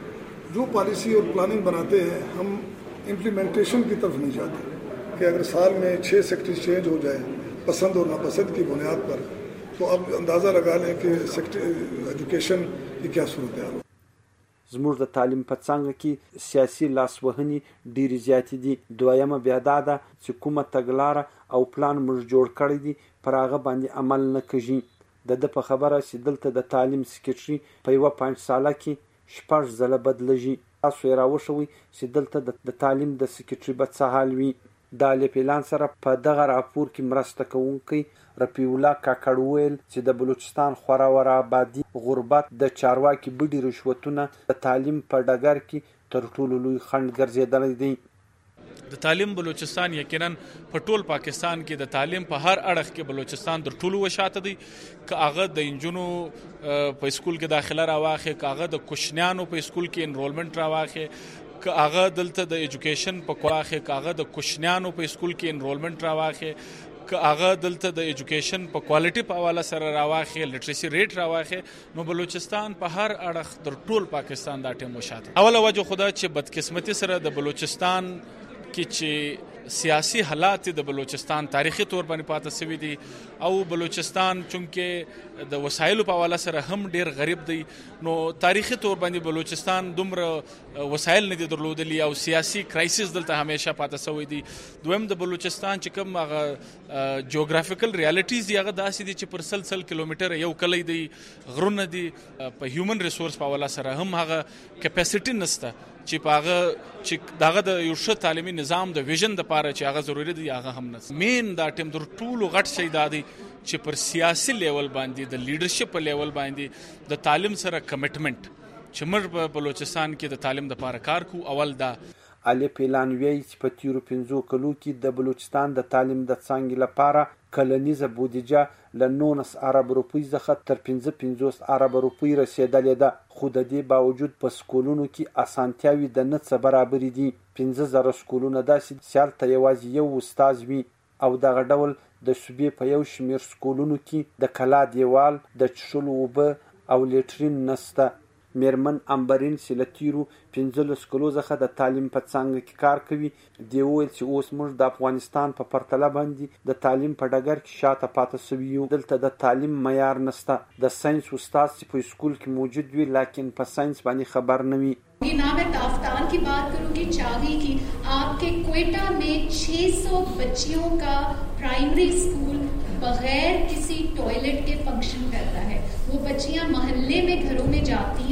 जो पॉलिसी और प्लानिंग बनाते हैं हम इम्प्लीमेंटेशन की तरफ नहीं जाते कि अगर साल में छः सेक्टर्स चेंज हो जाए पसंद और नापसंद की बुनियाद पर तो अब अंदाज़ा लगा लें कि सेक्टर एजुकेशन की क्या सूरत हाल. زموږ د تعلیم په څانګه کې سیاسي لاسوهنې ډېرې زیاتې دي. دویمه بیا دا ده چې کومه تګلاره او پلان موږ جوړ کړی دي پر هغه باندې عمل نه کېږي. د ده په خبره چې دلته د تعلیم سکرټري په یوه پنځساله کې شپږ ځله بدلېږي. تاسو یې راوښوئ چې دلته د تعلیم د سکرټري به څه حال وي. د الف اعلان سره په دغه راپور کې مرسته کوونکی رفیع الله کاکړ وویل چې د بلوچستان خورا ورا آبادي، غربت، د چارواکي بډې رشوتونه د تعلیم په ډګر کې تر ټولو لوی خنډ ګرځېدلی دی. د تعلیم بلوچستان یقینا په ټول پاکستان کې د تعلیم په هر اړخ کې بلوچستان در ټولو وشاته دی. که هغه د انجونو په اسکول کې داخله راواخې، که هغه د کوشنیانو په اسکول کې انرولمنٹ راواخې، که هغه دلته د ایجوکیشن په کواخې، که هغه د کوشنیانو په اسکول کې انرولمنٹ راواخې، که هغه دلته د ایجوکیشن په کوالټي په حواله سره راواخې، لټریسي ریټ راواخې، نو بلوچستان په هر اړخ در ټول پاکستان دا ټیم وشاته. اوله وجه خدا چې بدقسمتي سره د بلوچستان کې چې سیاسی حالات د بلوچستان تاریخي طور باندې پاتې شوی دي او بلوچستان چونکه د وسایلو په حواله سره هم ډیر غریب دی، نو تاریخي طور باندې بلوچستان دومره وسایل نه دي درلودلی او سیاسی کرایسس دلته همیشه پاتې شوی دی. دویم د بلوچستان چې کوم هغه جیوګرافیکل ریالټیز دی هغه داسې دي چې پر سل سل کیلومتر یو کلی دی، غرونه دي، په هیومن ریسورس په حواله سره هم هغه کیپاسټي نشته چې په هغه چې دغه د یو ښه تعلیمي نظام د ویژن د پاره چې هغه ضروري دی هغه هم نه. مین دا ټیم در ټولو غټ شي دا دی چې پر سیاسي لیول باندې د لیډرشپ لیول باندې د تعلیم سره کمټمنټ چې موږ په بلوچستان کې د تعلیم د پاره کار کوو. اول دا الف اعلان وایي چې په تیرو پنځو کلو کې د بلوچستان د تعلیم د څانګې لپاره کلنیزه بودیجه له نولس ارب روپۍ څخه تر پنځه پنځوس ارب روپۍ رسېدلې ده، خو د دې باوجود په سکولونو کې اسانتیاوې د نه څه برابرې دي. پنځه زره سکولونه داسې چې هلته یوازې یو استاد وي او دغه ډول د صوبې په یو شمېر سکولونو کې د کلا دیوال، د څښلو اوبه او لیټرین نشته. میرمن امبرین چې له تیرو پنځلس کلو څخه د تعلیم په څانګه کې کار کوي، دی وویل چې اوس موږ د افغانستان په پرتله باندې د تعلیم په ډګر کې شاته پاتې شوي یو. دلته د تعلیم معیار نشته. د ساینس استاد چې په اسکول کې موجود وي لیکن په ساینس باندې خبر نه وي. یہ نام ہے تافتان کی بات کروں گی چاغی کی. آپ کے کوئٹہ میں چھ سو بچیوں کا پرائمری اسکول بغیر کسی ٹوائلٹ کے فنکشن کرتا ہے. وہ بچیاں محلے میں گھروں میں جاتی ہیں.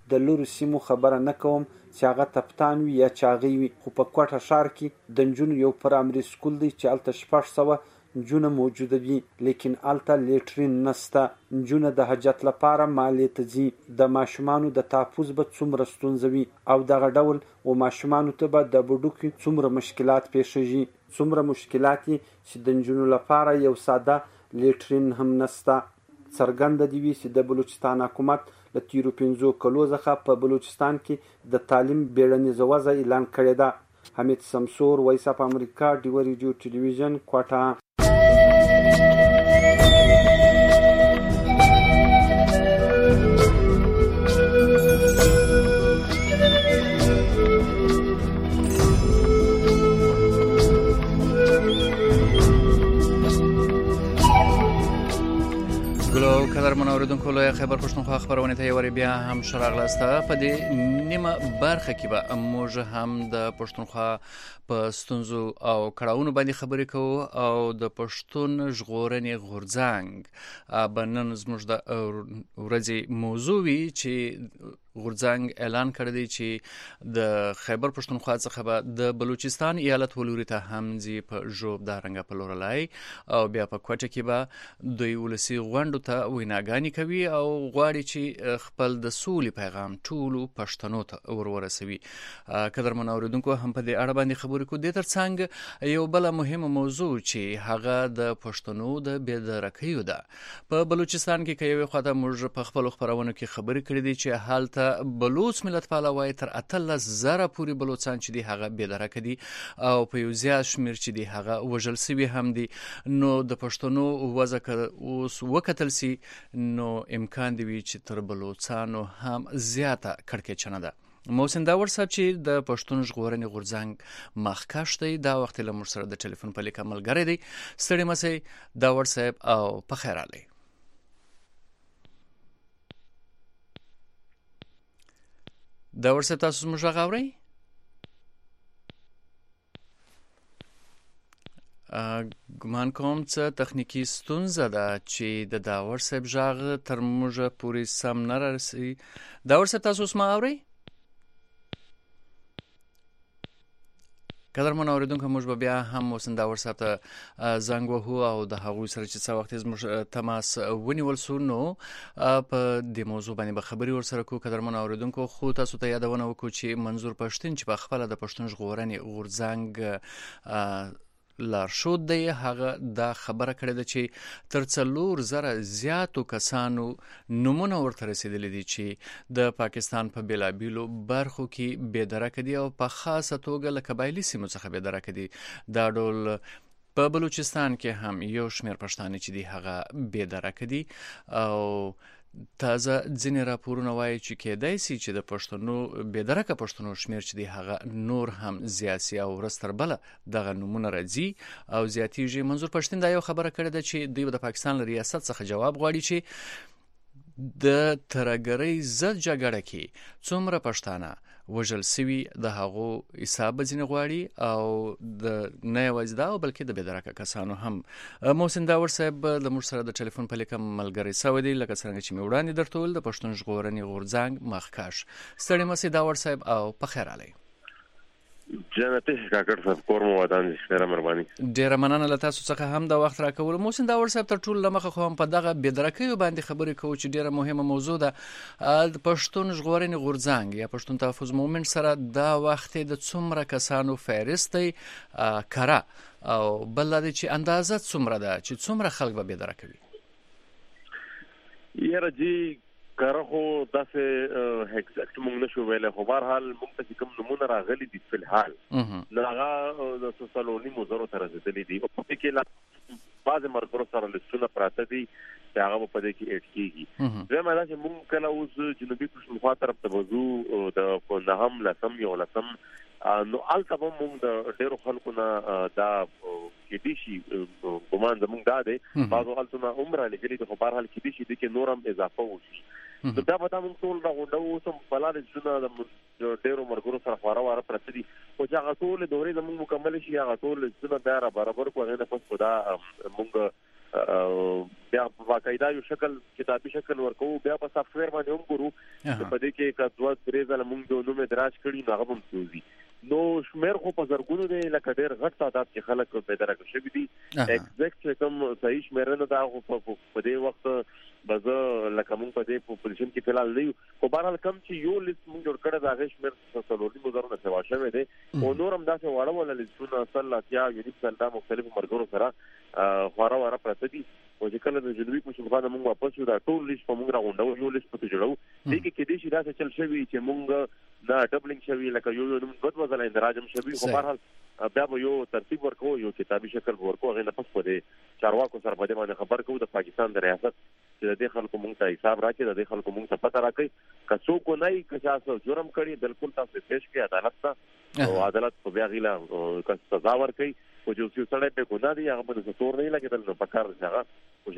د لورو سیمو خبره نه کوم چې هغه تپتان وي یا چاغي وي، خو په کوټه ښار کې د نجونو یو پرایمري سکول دی چې هلته شپږ سوه نجونه موجوده وي، لیکن هلته لیټرین نسته. نجونه د حاجت لپاره مالې ته ځي. د ماشومانو د تحفظ به څومره ستونزه وي او دغه ډول و ماشومانو ته به د بډوکي څومره مشکلات پیښیږي، څومره مشکلات چې د نجونو لپاره یو ساده لیټرین هم نسته. څرګنده دي وي چې د بلوچستان حکومت له تیرو پنځو کلو څخه په بلوچستان کې د تعلیم بیړنیزه وضع اعلان کړې ده. حمید سمسور، وایس اف امریکا، ډیوه ریډیو ټلویزیون، کوټه. قدرمن اوریدونکو، لوی خیبر پښتونخوا خبرونه ته یو بیا هم شراغلاسته. په دې نیمه برخه کې به موږ هم د پښتونخوا په ستونزو او کړاوونو باندې خبرې کوو او د پښتون ژغورنې غورځنګ به نن زموږ د ورځې موضوع وي چې غورځنګ اعلان کړی دی چې د خیبر پښتونخوا څخه به د بلوچستان ایالت ولوري ته هم ځي په ژوب دارنګه په لورلای او بیا په کوټه کې به دوی ولسی غونډو ته ویناګانې کوي او غواړي چې خپل د سولې پیغام ټولو پښتنو ته ورورسوي. قدرمن اوریدونکو، هم په دې اړه باندې خبرې کوو. د ترڅنګ یو بل مهمه موضوع چې هغه د پښتنو د بېدرکیو ده. په بلوچستان کې کوي خواته موږ په خپل خبرونو کې خبرې کړې دي چې حالت بلوچ ملت پاله وای تر اتلس زره پورې بلوچستان چې دی هغه بېدرکه دي او په یو زیات شمیر چې دی هغه وژل سوي هم دي. نو د پښتنو وضع اوس وکتل سي نو امکان دی وي چې تر بلوچستانو هم زیاته کړکېچنه ده. محسن داور صاحب چې د پښتون ژغورنې غورځنګ مخکښ دی، دا وخت له موږ سره د ټلیفون په لیکه ملګری دی. ستړي مسئ داور صاحب او په خیر علي. داور صاحب تاسو موږ غږ اورئ؟ ګمان کوم څه تخنیکی ستونزه ده چې د داور صاحب غږ تر موږ پورې سم نه رسي. داور صاحب تاسو اوس ما اورئ؟ قدرمن اوریدونکو، موږ به بیا هم محسن داور صاحب ته زنګ وهو او د هغوی سره چې څه وخت زموږ تماس ونیول سو نو په دې موضوع باندې به خبرې ورسره کوو. قدرمن اوریدونکو، خو تاسو ته یادونه وکړو چې منظور پښتون چې په خپله د پښتون ژغورنې غورځنګ لارښود دی، هغه دا خبره کړې ده چې تر څلور زره زیاتو کسانو نومونه ورته رسیدلي دي چې د پاکستان په بېلابېلو برخو کې بېدرکه دي او په خاصه توګه له قبایلي سیمو څخه بېدرکه دي. دا ډول په بلوچستان کې هم یو شمېر پښتانه چې دي هغه بېدرکه دي او تازه ځینې راپورونه وایي چې کېدای سي چې د پښتنو بېدرکه پښتنو شمېر چې دی هغه نور هم زیات سي او ورځ تر بله دغه نومونه راځي او زیاتېږي. منظور پښتون دا یو خبره کړې ده چې دوی د پاکستان له ریاست څخه جواب غواړي چې د ترهګرۍ ضد جګړه کې څومره پښتانه وژل سوي د هغو حساب به ځینې غواړي او د نه یوازې دا بلکې د بېدرکه کسانو هم. محسن داور صاحب له موږ سره د ټلیفون په لیکه ملګری سوی دی، لکه څرنګه چې مې وړاندې درته وویل د پښتون ژغورنې غورځنګ مخکښ. ستړي مسئ داور صاحب او په خیر علي. جنتي کاکړ صاحب کور مو ودان دي، ډیره مهرباني. ډیره مننه له تاسو څخه هم د وخت راکول. محسن داور صاحب تر ټولو له مخه خو هم په دغه بېدرکیو باندې خبرې کوو چې ډیره مهمه موضوع ده. د پښتون ژغورنې غورځنګ یا پښتون تحفظ مومنټ سره دا وخت د څومره کسانو فهرست دی کره او بل دا چې اندازه څومره ده چې څومره خلک به بېدرکه وي؟ یاره جی کاره خو داسې اګزیکټ مونږ نشو ویلی، خو بهرحال مونږ ته چې کوم نومونه راغلي دي فلحال نو هغه د څو سلو نیمو زرو ته رسېدلي دي او په دې کې لا بعضې ملګرو سره لیستونه پراته دي چې هغه به په دې کې ایډ کېږي. دویمه دا چې مونږ کله اوس جنوبي پښتونخوا طرف ته وځو د نهم لسم یولسم نو هلته به مونږ د ډېرو خلکو نه دا کېدای شي ګمان زمونږ دا دی بعضو هلته نه هم رالېږلي دي، خو بهرحال کېدای شي دې کې نور هم اضافه وشي. نو دا به دا مونږ ټول راغونډوو. اوس هم په لارې ځونه د ډېرو ملګرو سره خواره واره پرته دي، خو چې هغه ټولې دورې زمونږ مکملې شي هغه ټول ځونه بیا را برابر کړو. هغې نه پس خو دا مونږ بیا یا باقاعده یو شکل کتابي شکل ورکو بیا په سافټویر باندې هم ګورو چې په دې کې کډوات درې ځله موږ د نوم ادراج کړي نو هغه هم کوي نو شمیر خو په زرګونو دی لکه ډېر غټ تعداد کې خلک پیدا راغلي شوي دي ایگزیکټ کوم صحیح شمیر نه دا په دې وخت بزه لکه موږ په دې په پوزیشن کې فلال نه یو خو بهرحال کم چې یو لیست موږ جوړ کړی دا غي شمیر څلورنی مزرونه سوا شوی دی او نور هم داسې واړه ولا لیستونه اصل اتیا یونیک سلدا مختلفو مرګونو سره خورا واره پرته دي او چې کله د جنوبي پښتونخوا موږ واپس یو دا ټول لیست په موږ راغونډو یو لیست په جوړو دې کې کې دې شي دا څه چل شوی چې موږ دا ډبلینګ شوی لکه یو یو نوم غوډ وځل اندراجم شوی خو بهرحال بیا به یو ترتیب ورکو یو کتابي شکل ورکو هغه نه پس په دې چارواکو سره په دې باندې خبر کوو د پاکستان د ریاست چې د خلکو موږ ته حساب راکړي د خلکو موږ ته پته راکړي که څوک نه که تاسو جرم کړی بالکل تاسو پیش کړئ عدالت ته او عدالت په بیا غیلا سزا ورکړي او چې څو سړی په ګناه دي هغه به څه تور نه لګیدل نو پکار دی هغه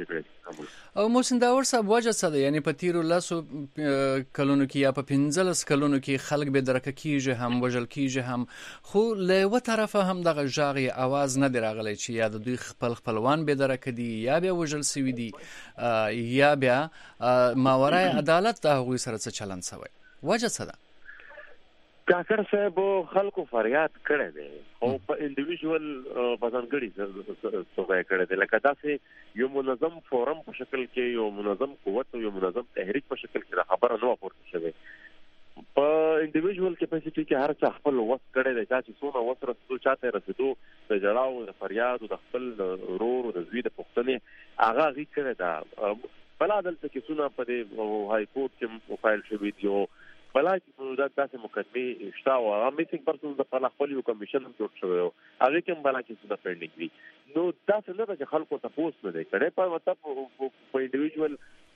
او محسن داور صاحب وجه څه ده یعنی په تیرو لاسو کلونو کې یا په پنځلس کلونو کې خلک به درکه کیږي هم وجل کیږي هم خو له و طرفه هم دغه ژغي आवाज نه دراغلی چې یا د دوی خپل خپلوان به درکه دي یا به وجل سوي دي یا بیا ماورای عدالت د هغوی سره څه چلن سوی وجه څه ده کاکر صاحب خلکو فریاد کړی دی او په انډیویډوال بازانګړي څه کړی دی لکه داسې یو منظم فورم په شکل کې یو منظم قوت یو منظم تحریک په شکل کې خبره نه ورته شوی په انډیویډوال کیپاسټي کې هر څه خپل وس کړی دی چې څونه وس رسېدو چاته رسېدو د جړاو د فریاد او د خپل رور او د زوی د پښتنې هغه غي کړی دا بل عدالت کې څونه په دې هاي کورټ کې فایل شوی دی بلا چې دا داسې مقدمه شته او هغه میټینګ پرسون د خپل خپل یو کمیشن هم جوړ شوی او هغه کوم بلا چې څه پینډینګ دي نو داسې نه چې خلکو ته پوس نه دی کړي په وتا په انډیویډوال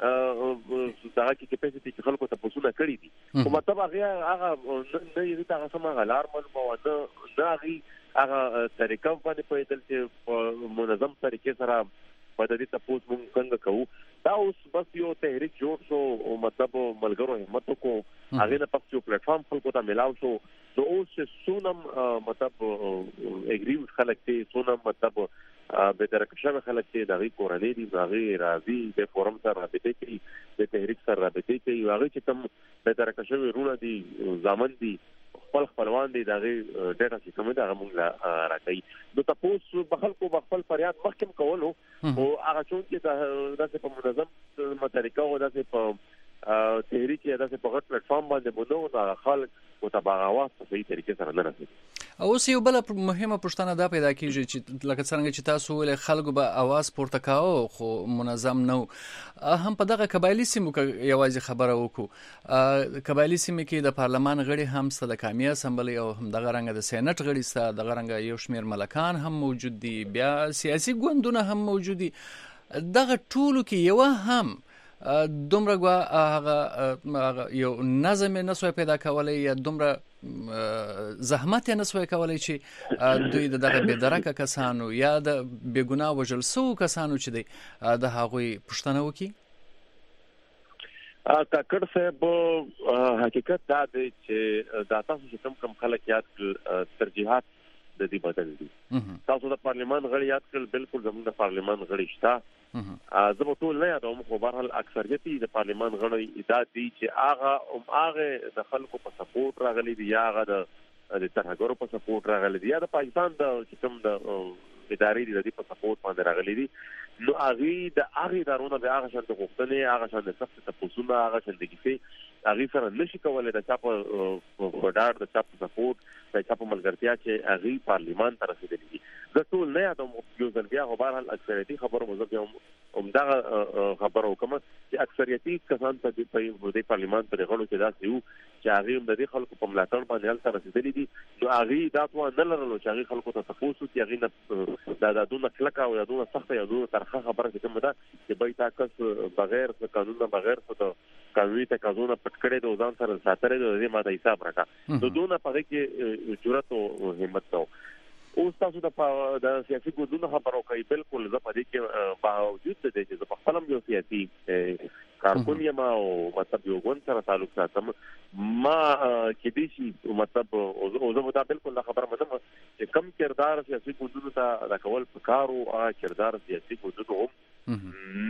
دا کې کیپاسټي چې خلکو ته پوسونه کړی دي او مطلب هغه هغه نه یی ته هغه سم الارم او نه نه هغه طریقه باندې په دل چې منظم طریقې سره په دې ته پوس مونږ څنګه کوو دا اوس بس یو تحریک جوړ شو او مطلب ملګرو همت کو هغه نه پخ یو پلیټ فارم خلکو ته ملاو شو نو اوس سونم مطلب اګریو خلک ته سونم مطلب به درکښه خلک ته دغه کورنۍ دي دغه راضي د فورم سره رابطه کوي د تحریک سره رابطه کوي هغه چې کوم به درکښه ورونه دي ځامن دي خپل خپلوان دي دغه ډیټا چې کوم دا موږ لا راځي نو تاسو په خلکو په خپل فریاد مخکم کولو او هغه چې داسې په منظم مطالعه او داسې په تحریک یا داسې په غټ پلیټ فارم باندې بونو دا خلک او تبعاواز په صحیح طریقې سره نه راځي او یو بل مهمه پوښتنه دا پیدا کیږي چې لکه څنګه چې تاسو ول خلکو به आवाज پورته کاوه خو منظم نو هم په دغه قبایلی سیمو کې یوازې خبره وکړو قبایلی سیمو کې د پارلمان غړي هم ست د قومي اسمبلی او هم دغه رنګ د سېنات غړي ست دغه رنګ یو شمیر ملکان هم موجود دي بیا سیاسي ګوندونه هم موجود دي دغه ټولو کې یو هم دومره غوا هغه یو نظم نه سوی پیدا کولای یا دومره زحمت نه سوی کولای چې دوی دغه بيدرکه کسانو یا د بیګناه وجل سو کسانو چې دی د هغوی پښتنه وکي ا کاکړ صاحب حقیقت دا دی چې دا تاسو چې کم کم خلک یاد ترجیحات د دې بدل دي تاسو د پارلیمان غړي یاد کړل بالکل زموږ د پارلیمان غړي شته زه په ټول نه یادوم خو بهرحال اکثریت د پارلیمان غړي دا دي چې هغه هغه د خلکو په سپورټ راغلي دي یا هغه د ترهګرو په سپورټ راغلي دي یا د پاکستان د کوم د ادارې د دې په سپورټ باندې راغلي دي نو هغه د هغه ادارونو د هغه شرط غوښتنې هغه شرط سخت تپوسونه هغه شرط کې هغه سره نشي کولای د چا په وډار د چا په سپورټ د چا په ملګرتیا چې هغه پارلیمان ته رسیدلی دي د ټول نه یادوم یو ځل بیا خو بهرحال اکثریتي خبرو مزه هم همدغه خبرو کوم چې اکثریتي کسان ته د پارلیمان په غړو کې داسې یو چې هغه د دې خلکو په ملاتړ باندې هلته رسیدلی دي نو هغه دا ټول نه لرلو چې هغه خلکو ته تاسو چې هغه نه دا د دونه کلکه او دونه سخته یا دونه ترخه خبره کوم ده چې به تاسو بغیر د قانون بغیر د قانوني تقاضاونو پټ کړي د ځان سره ساتره د دې ماده حساب راکا نو دونه په کې جرأت او همت نو او تاسو د سیاسي ګوندونو خبرو کوي بالکل زه په دې کې باوجود د دې چې په خپلم یو سیاسي کارکون یم او مطلب یو ګوند سره تعلق ساتم ما کې دې شي مطلب او زه دا بالکل خبره مده چې کم کردار سیاسي ګوندونو ته د کول پکارو ا کردار سیاسي ګوندونو هم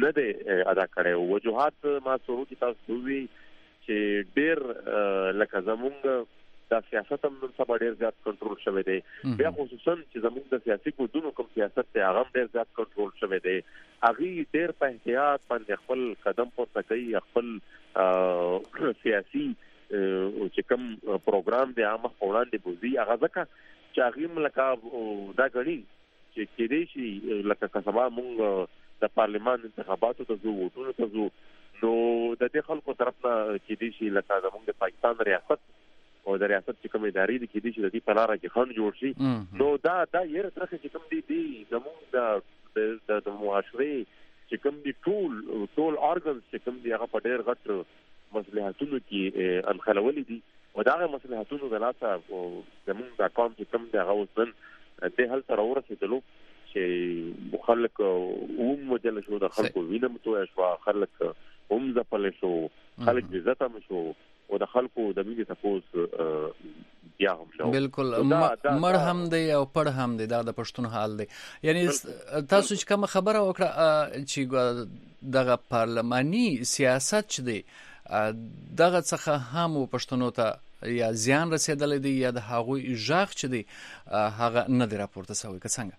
نه دی ادا کړی. وجوهات ما سورو کې تاسو وی چې ډېر لکه زمونږ دا سیاست هم نن سبا ډېر زیات کنټرول شوی دی. بیا خصوصا چې زموږ د سیاسي ګوندونو کوم سیاست دی هغه هم ډېر زیات کنټرول شوی دی. هغوی ډېر په احتیاط باندې خپل قدم پورته کوي، خپل سیاسي چې کوم پروګرام دی هغه مخ وړاندې بوځي. هغه ځکه چې هغوی هم لکه دا ګڼي چې کېدای شي لکه که سبا مونږ د پارلمان انتخاباتو ته ځو، ووټونو ته ځو، نو د دې خلکو طرف نه کېدای شي لکه زموږ د پاکستان ریاست او د ریاست چې کوم ادارې دي کېدای شي د دې په لاره کې خنډ جوړ شي. نو دا دا یې ترخه چې کوم دي دي زموږ د د معاشري چې کوم دي ټول ټول ارګنز چې کوم دي هغه په ډېر غټ مصلحتونو کې انخلولې دي او دا مصلحتونو د لاسه زموږ د قوم چې کوم دي هغه وسن د هل تر ورسېدلو چې خلک اوم مجل شو، د خلکو وینم توه شو، خلک هم ځپل شو، خلک عزت هم شو او د خلکو د مینې تاسو بیا هم شو. بالکل مړ هم دی او پړ هم دی، دا د پښتون حال دی. یعنی تاسو چې کوم خبره وکړه چې دغه پارلماني سیاست چې دی دغه څخه هم پښتنو ته یا زیان رسیدلی دی یا د هغوی غږ چې دی هغه نه دی راپورته شوی که څنګه؟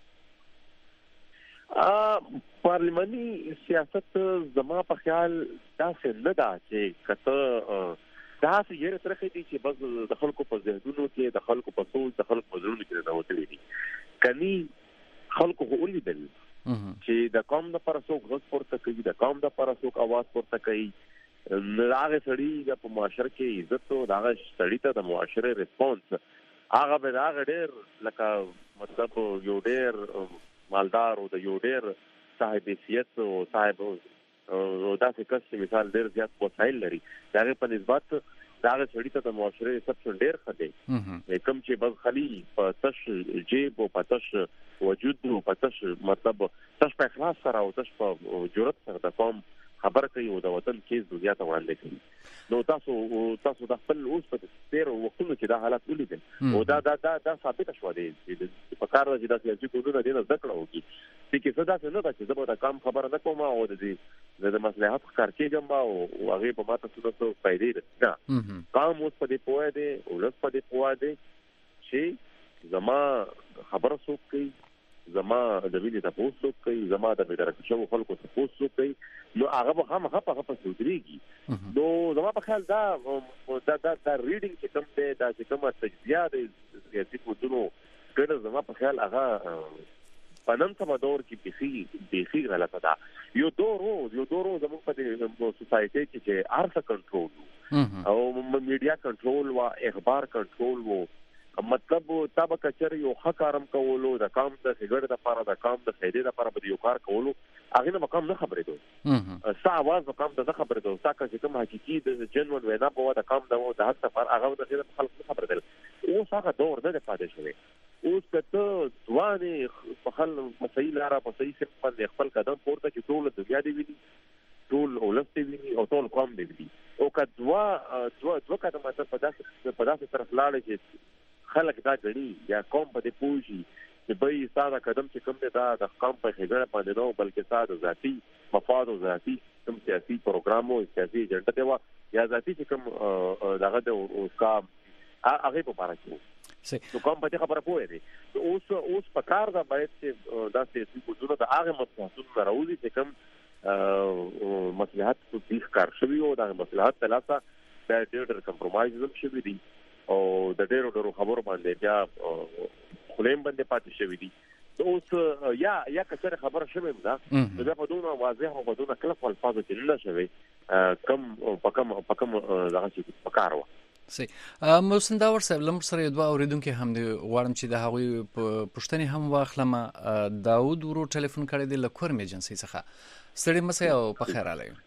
پارلماني سیاست زما په خیال داسې نه ده چې کته دا څه یې ترخه دي چې بس د خلکو په ذهنونو کې، د خلکو په سوچ، د خلکو په زړونو کې راوتلي دي. کني خلکو خو ولیدل چې د قوم لپاره څوک غږ پورته کوي، د قوم لپاره څوک आवाज پورته کوي. هغه سړي د په معاشره کې عزت او هغه سړي ته د معاشره ریسپانس هغه به هغه ډېر لکه مطلب یو ډېر مالدار او د یو ډېر صاحب حیثیت او صاحب او داسې کس چې مثال ډېر زیات وسایل لري، د هغې په نسبت د هغه سړي ته د معاشرې ریسپشن ډېر ښه دی. کوم چې بس خالي په تش جیب او په تش وجود او په تش مطلب تش په اخلاص سره او تش په جرأت سره د قوم خبر کوي او د وطن کیس دنیا ته وړاندې کوي. نو تاسو تاسو د خپل اوس په تیر وختونو کې دا حالت ولیدل او دا دا دا دا ثابت شو دی چې په کار راځي د سیاسي ګوندونو د زده کړو کې چې څه داسې نه ده چې زه به د کام خبره نه کوم او د دې د مصلحت ښکار کېږم او هغې په ما ته څه څه فایدې ده. نه، قام اوس په دې پوه دی، ولس په دې پوه دی چې زما خبره څوک کوي، زما د وینې تپوس څوک کوي، زما د بېدرکه شوو خلکو تپوس څوک کوي، نو هغه به خامخا په هغه پسې ودرېږي. نو زما په خیال دا دا دا دا ریډینګ چې کوم دی، دا چې کومه تجزیه د سیاسي ګوندونو ګډه زما په خیال هغه په نن سبا دور کې بیخي بیخي غلطه ده. یو دور و یو دور و زموږ په دې سوسایټۍ کې چې هر څه کنټرول و او میډیا کنټرول و، اخبار کنټرول و، مطلب تا به کچر یو ښه کارم کولو د قام د ښېګړې دپاره د قام د فایدې دپاره به د یو کار کولو هغې نه به قام نه خبرېدو، ستا اواز به قام ته نه خبرېدو، ستا که چې کوم حقیقي د جنون وینا به وه د قام د د حق دپاره هغه د دې خلک نه خبرېدل. اوس هغه دور نه دی پاتې شوی. اوس که ته ځوان یې په خل په صحیح لاره په صحیح سمت باندې خپل قدم پورته کړي، ټوله دنیا دې ویني، ټول ولس دې ویني او ټول قوم دې ویني. او که دوه دوه دوه قدمه ته په داسې په داسې طرف لاړې چې خلک دا ګڼي یا قوم په دې پوه شي چې بهی ستا دا قدم چې کوم دی دا د قوم په ښېګړه باندې نه و بلکې ستا د ذاتي مفاد او ذاتي کوم سیاسي پروګرام و، سیاسي ایجنډه دی وه یا ذاتي چې کوم دغه دی ستا هغې په باره کې و، نو قوم په دې خبره پوه دی. اوس اوس په کار ده باید چې دا سیاسي ګوندونه د هغې مصلحتونو نه راوځي چې کوم مصلحت دوی ښکار شوي و، د هغې مصلحت د لاسه بیا ډېر ډېر کمپرومایز هم شوي دي او د ډېرو ډېرو خبرو باندې بیا خولې هم باندې پاتې شوي دي. اوس یا یا که چېرې خبره شوې هم ده نو بیا په دونه واضح او په دونه کلکو الفاظو کې نه شوې کم په کم په کم دغه چې په کار وه. صحیح. محسن داور صاحب له موږ سره یو دوه اورېدونکي هم دي، غواړم چې د هغوی پوښتنې هم واخلم. داود ورو ټلیفون کړی دی له کورم ایجنسۍ څخه. ستړي مه سئ او په خیر راغلی.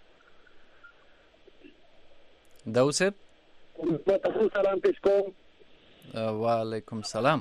داود صاحب تاسو سلام پیش کوم. وعلیکم سلام.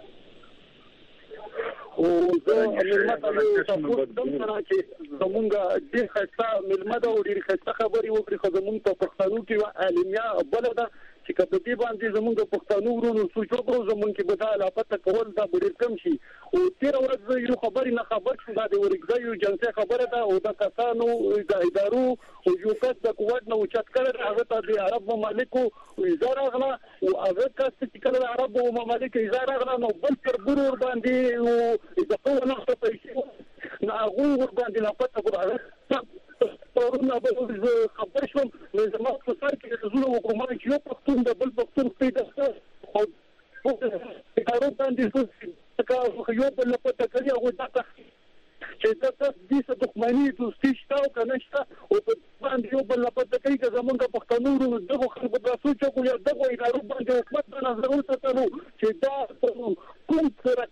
او زه مېلمه ته د سپورټ کوم سره چې زمونږ ډېر ښایسته مېلمه ده او ډېرې ښایسته خبرې وکړي، خو زمونږ په پښتنو کې یوه عالمیا بله ده چې چې کله دې باندې زمونږ پښتنو ورونو سوچ وکړو زمونږ کې به دا لاپته کول دا ډېر کم شي او تیر ورځ یو خبرې نه خبر شو دا د ورګځي یو جنسي خبره ده او د کسانو د ادارو او یو کس د قوت نه اوچت کړل هغه ته د عرب ممالکو وزاره غلا او هغه کس چې کله د عرب ممالکو وزاره غلا نو بل تر ګور باندې او د قوت نه پیسې نه هغه ور باندې لاپته کړل پرونه به خبر شوم نو زما په سر کې د زړه حکومت یو پښتون د بل پښتون پیدا او په کارو باندې څه کا یو بل په تکلیف او دا چې دا د څه دښمنۍ دوستي شته او کنه شته او په باندې یو بل په تکلیف کې زمونږ پښتنو دغه خلکو د سوچ کو یو دغه ادارو باندې حکومت د نظر وساتلو چې دا کوم سره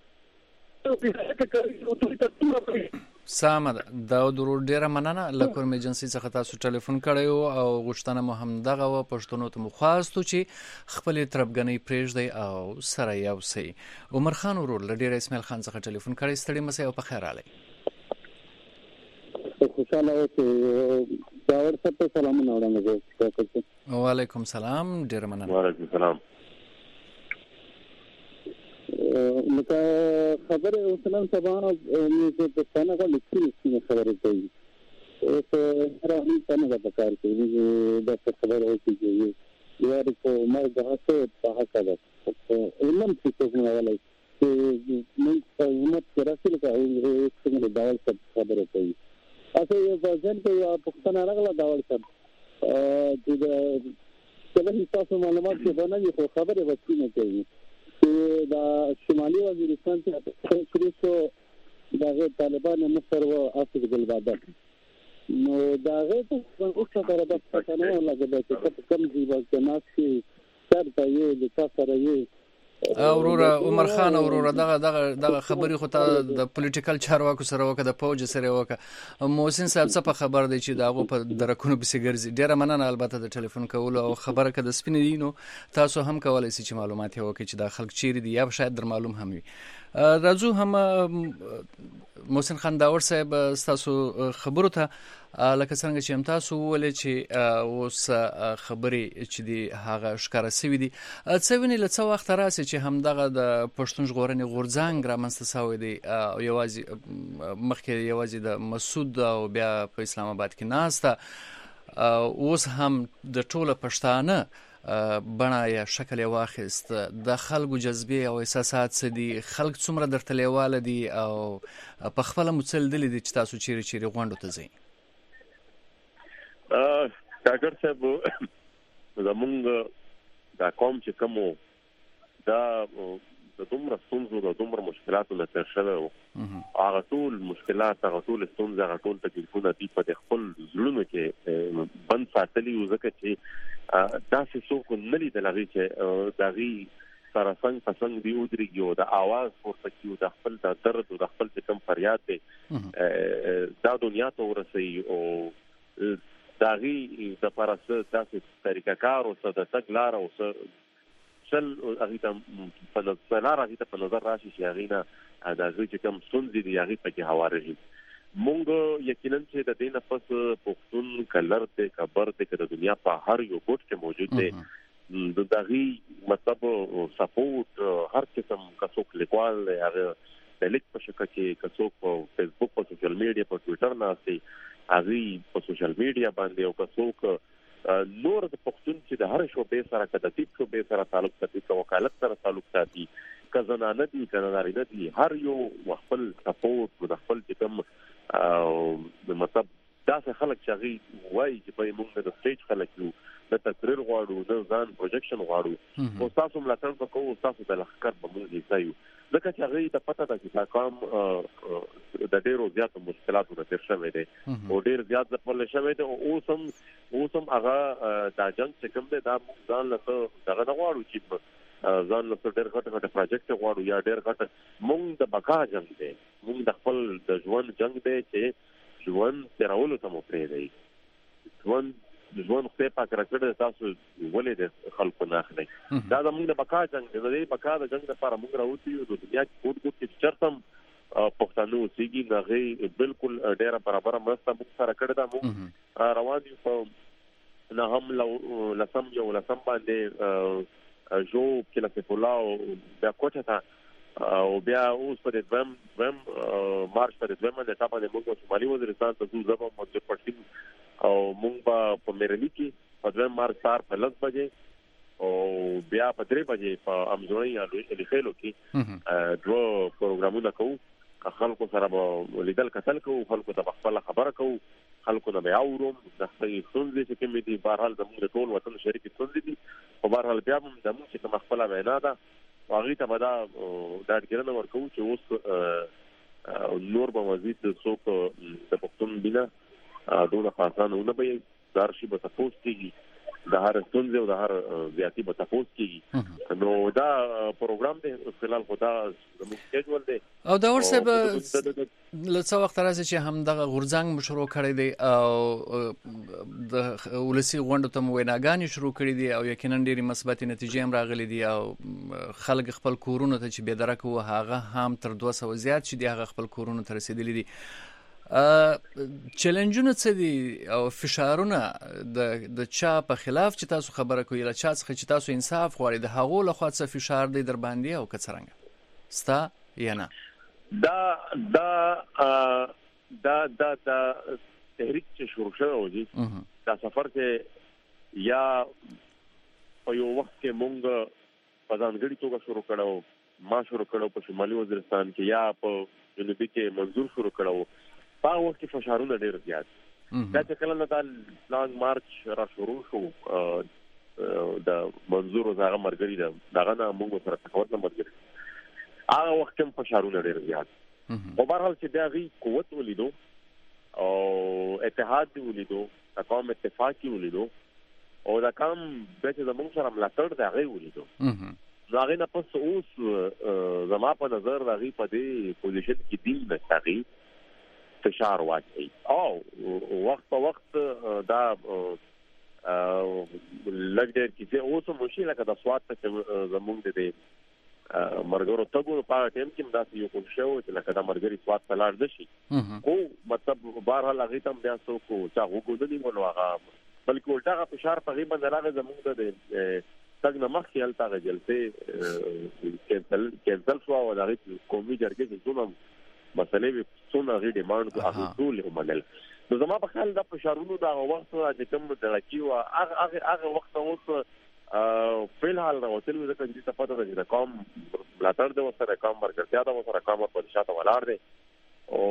سامه دا ضرور ډیره مننه لکه ایجنسی څخه تاسو ټلیفون کړیو او غوښتنه مو هم دغه و پښتنو ته مخواستو چې خپل تربګنۍ پرېږدي او سره یو سي. عمر خان ورور لډیر اسماعیل خان څخه ټلیفون کړی ستړي مسئ او په خیر علي. خوشاله اوسئ. دا ورته سلامونه وړاندې. وعلیکم سلام ډیر مننه. وعلیکم سلام. لکه خبره اوسنن سبا مې په پښتنه کې لیکلي خبره کوي او څه راځي څنګه د کار کوي دا خبره اوسې چې یو په مرګ هڅه په هڅه ده علم څه څه نه ولای چې موږ په همت راځي لکه څنګه دا خبره کوي اته یو ځین کې یو پښتنه راغله دا ورته چې د څه تاسو معلومات کې باندې خو خبره وڅینه کوي دا شمالي وزیرستان ته کریسو دغه طالبان مصر او افغان ګلبادر نو دغه ته اوسه تر د پښتنو لګیدل چې کم دی وځه ناس چې سره یې د تاسو یې اورور عمر خان اورور دغه دغه دغه خبري خو ته د پولیټیکل چارواکو سره وکړه د فوج سره وکړه محسن صاحب څه په خبر دی چې داغه په درکونو بس ګرځي ډیره مننه البته د ټلیفون کول او خبره کده سپین دي نو تاسو هم کولای شئ چې معلومات یې وکړئ چې د خلک چیرې دي یا شاید در معلوم هم وي. راځو هم محسن خان داور صاحب تاسو خبرو ته لکه څنګه چې هم تاسو ولې چې اوس خبرې چې دی هغه ښکارا سوي دي څه ویني له څه وخت راځي چې هم دغه د پښتون ژغورنې غورځنګ رامنځته شوی دی او یوازې مخکې یوازې د مسعود او بیا په اسلام آباد کې ناسته اوس هم د ټوله پښتانه بڼه یا شکل یې واخیست د خلکو جذبې او احساسات څه دي خلک څومره درته لیواله دي او په خپله مو څه لیدلي دي چې تاسو چیرې چیرې غونډو ته ځئ. ډاکټر صاحب زمونږ دا قوم چې کوم دا د دومره ستونزو د دومره مشکلاتو نه تېر شوی و هغه ټول مشکلات هغه ټول ستونزې هغه ټول تکلیفونه دي په خپل زړونو کې بند ساتلي وو ځکه چې داسې څوک نه لیدل هغې چې د هغې سره څنګ په څنګ دي ودرېږي او د اواز پورته کړي او د خپل د درد او د خپل چې کوم فریاد دی دا دنیا ته ورسوي او د هغې دپاره څه داسې طریقهکار او څه د تګ لاره او څه چل هغې ته په لاره هغې ته په نظر راشي چې هغې نه د هغې چې کوم ستونزې دي هغې پکې هوارېږي. مونږ یقینا چې د دې نه پس پښتون کلر دی کبر دی که د دنیا په هر یو ګوټ کې موجود دی د هغې مطلب سپورټ هر قسم که څوک لیکوال دی هغه د لیک په شکل کې که څوک په فیسبوک په سوشل میډیا په ټویټر ناست دی هغې په سوشل میډیا باندې او که څوک نور د پښتون چې د هر شعبې سره که د طب شعبې سره تعلق ساتي که وکالت سره تعلق ساتي که زنانه دي که نارینه دي هر یو خپل سپورټ د خپل چې کوم مطلب داسې خلک چې هغې وایي چې به موږ د سټیج خلک یو نه تقریر غواړو نه ځان پروجیکشن غواړو او ستاسو ملاتړ به کوو ستاسو د لښکر به موږ حصه یو ځکه چې هغې ته پته ده چې دا قام د ډېرو زیاتو مشکلاتو نه تېر شوی دی او ډېر زیات ځپلی شوی دی او اوس هم اوس هم هغه دا جنګ چې کوم دی دا موږ ځان له څه دغه نه غواړو چې ځان له څه ډېر غټه غټه پروجیکټ غواړو یا ډېر غټه موږ د بقا جنګ دی موږ د خپل د ژوند جنګ دی چې ژوند تېرولو ته مو پرېږدئ ژوند ژوند خدای پاک راکړی تاسو ولې د خلکو نه اخلئ دا زموږ د بقا جنګ دی د دې بقا د جنګ لپاره موږ راوتي یو د دنیا کې ګوټ ګوټ کې چېرته هم پښتانه اوسېږي نو هغې بالکل ډېره برابره مرسته موږ سره کړې ده موږ روان یو په نه هم لسم یو لسم باندې جو کله په پولاو بیا کوټه تا او بیا اوس په دویم دویم مارچ په دویم باندې تاسو باندې موږ شمالي وزیرستان ته ځو زبم مونږ پټین او موږ په میرلی کې په دویم مارچ سار په لږ بجې او بیا په درې بجې په امزوري یا لیکلو کې دوه پروګرامونه کوو خلکو سره به لیدل کتل کوو خلکو ته خپل خبره کوو خلکو نه بیا وروم د خپل ستونزې چې کومې دي بهرحال زموږ ټول وطن شریک ستونزې دي او بهرحال بیا هم زموږ چې کوم خپل وینا ده هغه ته به دا ډاډګرنه ورکوو چې اوس نور به مزید څوک د پښتون بنا دونه خاصانه نه به دارشي به تاسو کېږي د هر ستونزې او د هر زیاتی به تاسو کېږي نو دا پروګرام دی خلال خدا زموږ سکیجول دی او دا ورسره لڅ وخت راځي چې هم د غورځنګ مشروع کړی دی او د ولسی غونډو ته ویناګانی شروع کړی دي او یقینا ډېری مثبت نتیجې هم راغلي دي او خلک خپل کورونه ته چې بيدرک وو هغه هم تر دوه سوه زیات چې دی هغه خپل کورونه ته رسیدلي دي چیلنجونه څه دي او فشارونه د د چا په خلاف چې تاسو خبره کوئ لا چا څخه چې تاسو انصاف غواړئ د هغو له خوا څه فشار دی در باندې او که څرنګه ستا یا نه دا دا دا دا دا تحریک چې شروع شوی دی دا سفر کې یا په یو وخت کې مونږ په ځانګړي توګه شروع کړو ما شروع کړو په شمالي وزیرستان کې یا په جنوبي کې منظور شروع کړو په وخت کې فشارونه ډېر زیات دا چې کله نه دا لانګ مارچ را شروع شو د منظور زغه مرګري دا دغه نه موږ سره تکوت نه مرګري هغه وخت کې فشارونه ډېر زیات په بهرحال چې دا غي قوت ولیدو او اتحاد ولیدو تقام اتفاقی ولیدو او دا کوم به چې زموږ سره ملاتړ دا غي ولیدو نو هغه نه پس اوس زما په نظر دا غي په دې پوزیشن کې دی نه تاغي فشار واچي او وخت په وخت دا لږ ډېر کیسه اوس مشي لکه د سواد ته زمونږ د مرګورو تګو په ټیم کې دا یو کوم شو چې لکه د مرګري سواد په لار دشي او مطلب بهرحال هغه تم بیا سو کو چا وګورئ نو هغه بلکې ولټه فشار په غیبه دراغه زمونږ د تګ نه مخکې هلته جلسه کېنسل کېنسل شو او د قومي جرګې د زوم مسلې څونه غي ډیماند هغه ټول ومنل نو زما په خیال دا فشارونو دا وخت چې کوم د لکیو هغه هغه وخت اوس په الحال راوتل د کندي ته پته ده چې کوم بلاتر د وسره کوم مرګرتیا د وسره کوم په شاته ولار دي او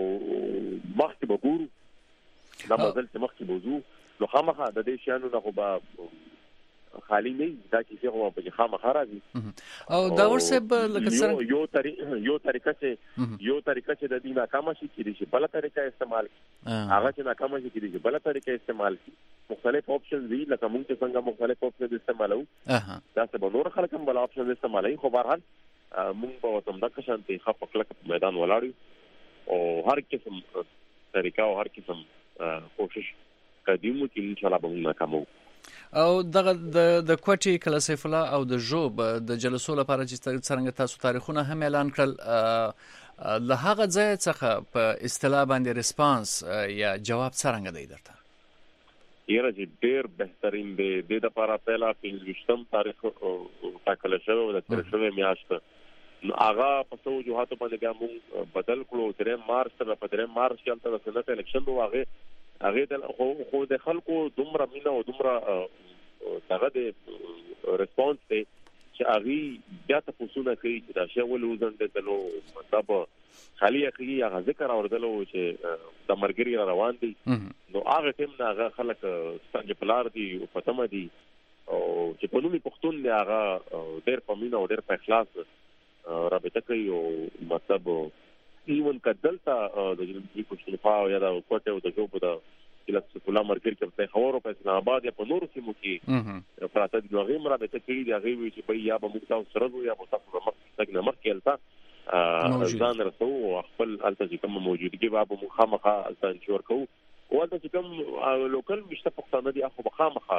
مخکې بګورو دا مازل چې مخکې بوزو نو خامخا د دې شانو نه خو به خالی نه دا کیسه خو په خامخا راځي او دا ورسره لکه څنګه یو طریقه یو طریقه چې یو طریقه چې د دې ناکامه شي کېږي بل طریقه استعمال هغه چې ناکامه شي کېږي بل طریقه استعمال مختلف اپشنز دي لکه موږ چې څنګه مختلف اپشنز استعمالو دا څه به نور خلک هم بل اپشنز استعمالوي خو بهرحال موږ په وتم د کشانتي خپ کلک په میدان ولاړو او هر قسم طریقه او هر قسم کوشش کوي چې ان شاء الله به ناکامو او دغه د کوټي کله سیف الله او د جوب د جلسو لپاره چې څنګه تاسو تاریخونه هم اعلان کړل له هغه ځای څخه په اصطلاح باندې ریسپانس یا جواب څنګه دی درته یره چې ډېر بهترین دی د لپاره پهلا پنځم تاریخ ټاکل شوی د تر شوی میاشت نو هغه په څو وجوهاتو باندې بیا موږ بدل کړو درې مارچ ته په درې مارچ کې تل د سنت الیکشن واغې هغه د خو د خلکو دومره مینا او دومره دغه د ریسپانس ته چې هغه بیا تاسو نه کوي چې دا شی ول وزن ته نو مطلب خالی اخی هغه ذکر اوردلو چې د مرګري روان دي نو هغه ټیم نه هغه خلک څنګه پلار دي او پتمه دي او چې په نومي پښتون دی هغه ډېر په مینا او ډېر په اخلاص رابطه کوي او مطلب ایون کدلتا د جنوبي پښتونخوا یا د کوټه او د جوب د کلاسیک کلا مرګر کې په خبرو په اسلام آباد یا په نورو سیمو کې پراته د لوغي مرابطه کوي د هغه وی چې په یا به موږ تاسو سره یا به تاسو مخ تک نه مخ کېلتا ځان رسو خپل الته کوم موجودګي به موږ خامخا ځان جوړ کوو او د کوم لوکل مشته پښتانه دي اخو بخامخا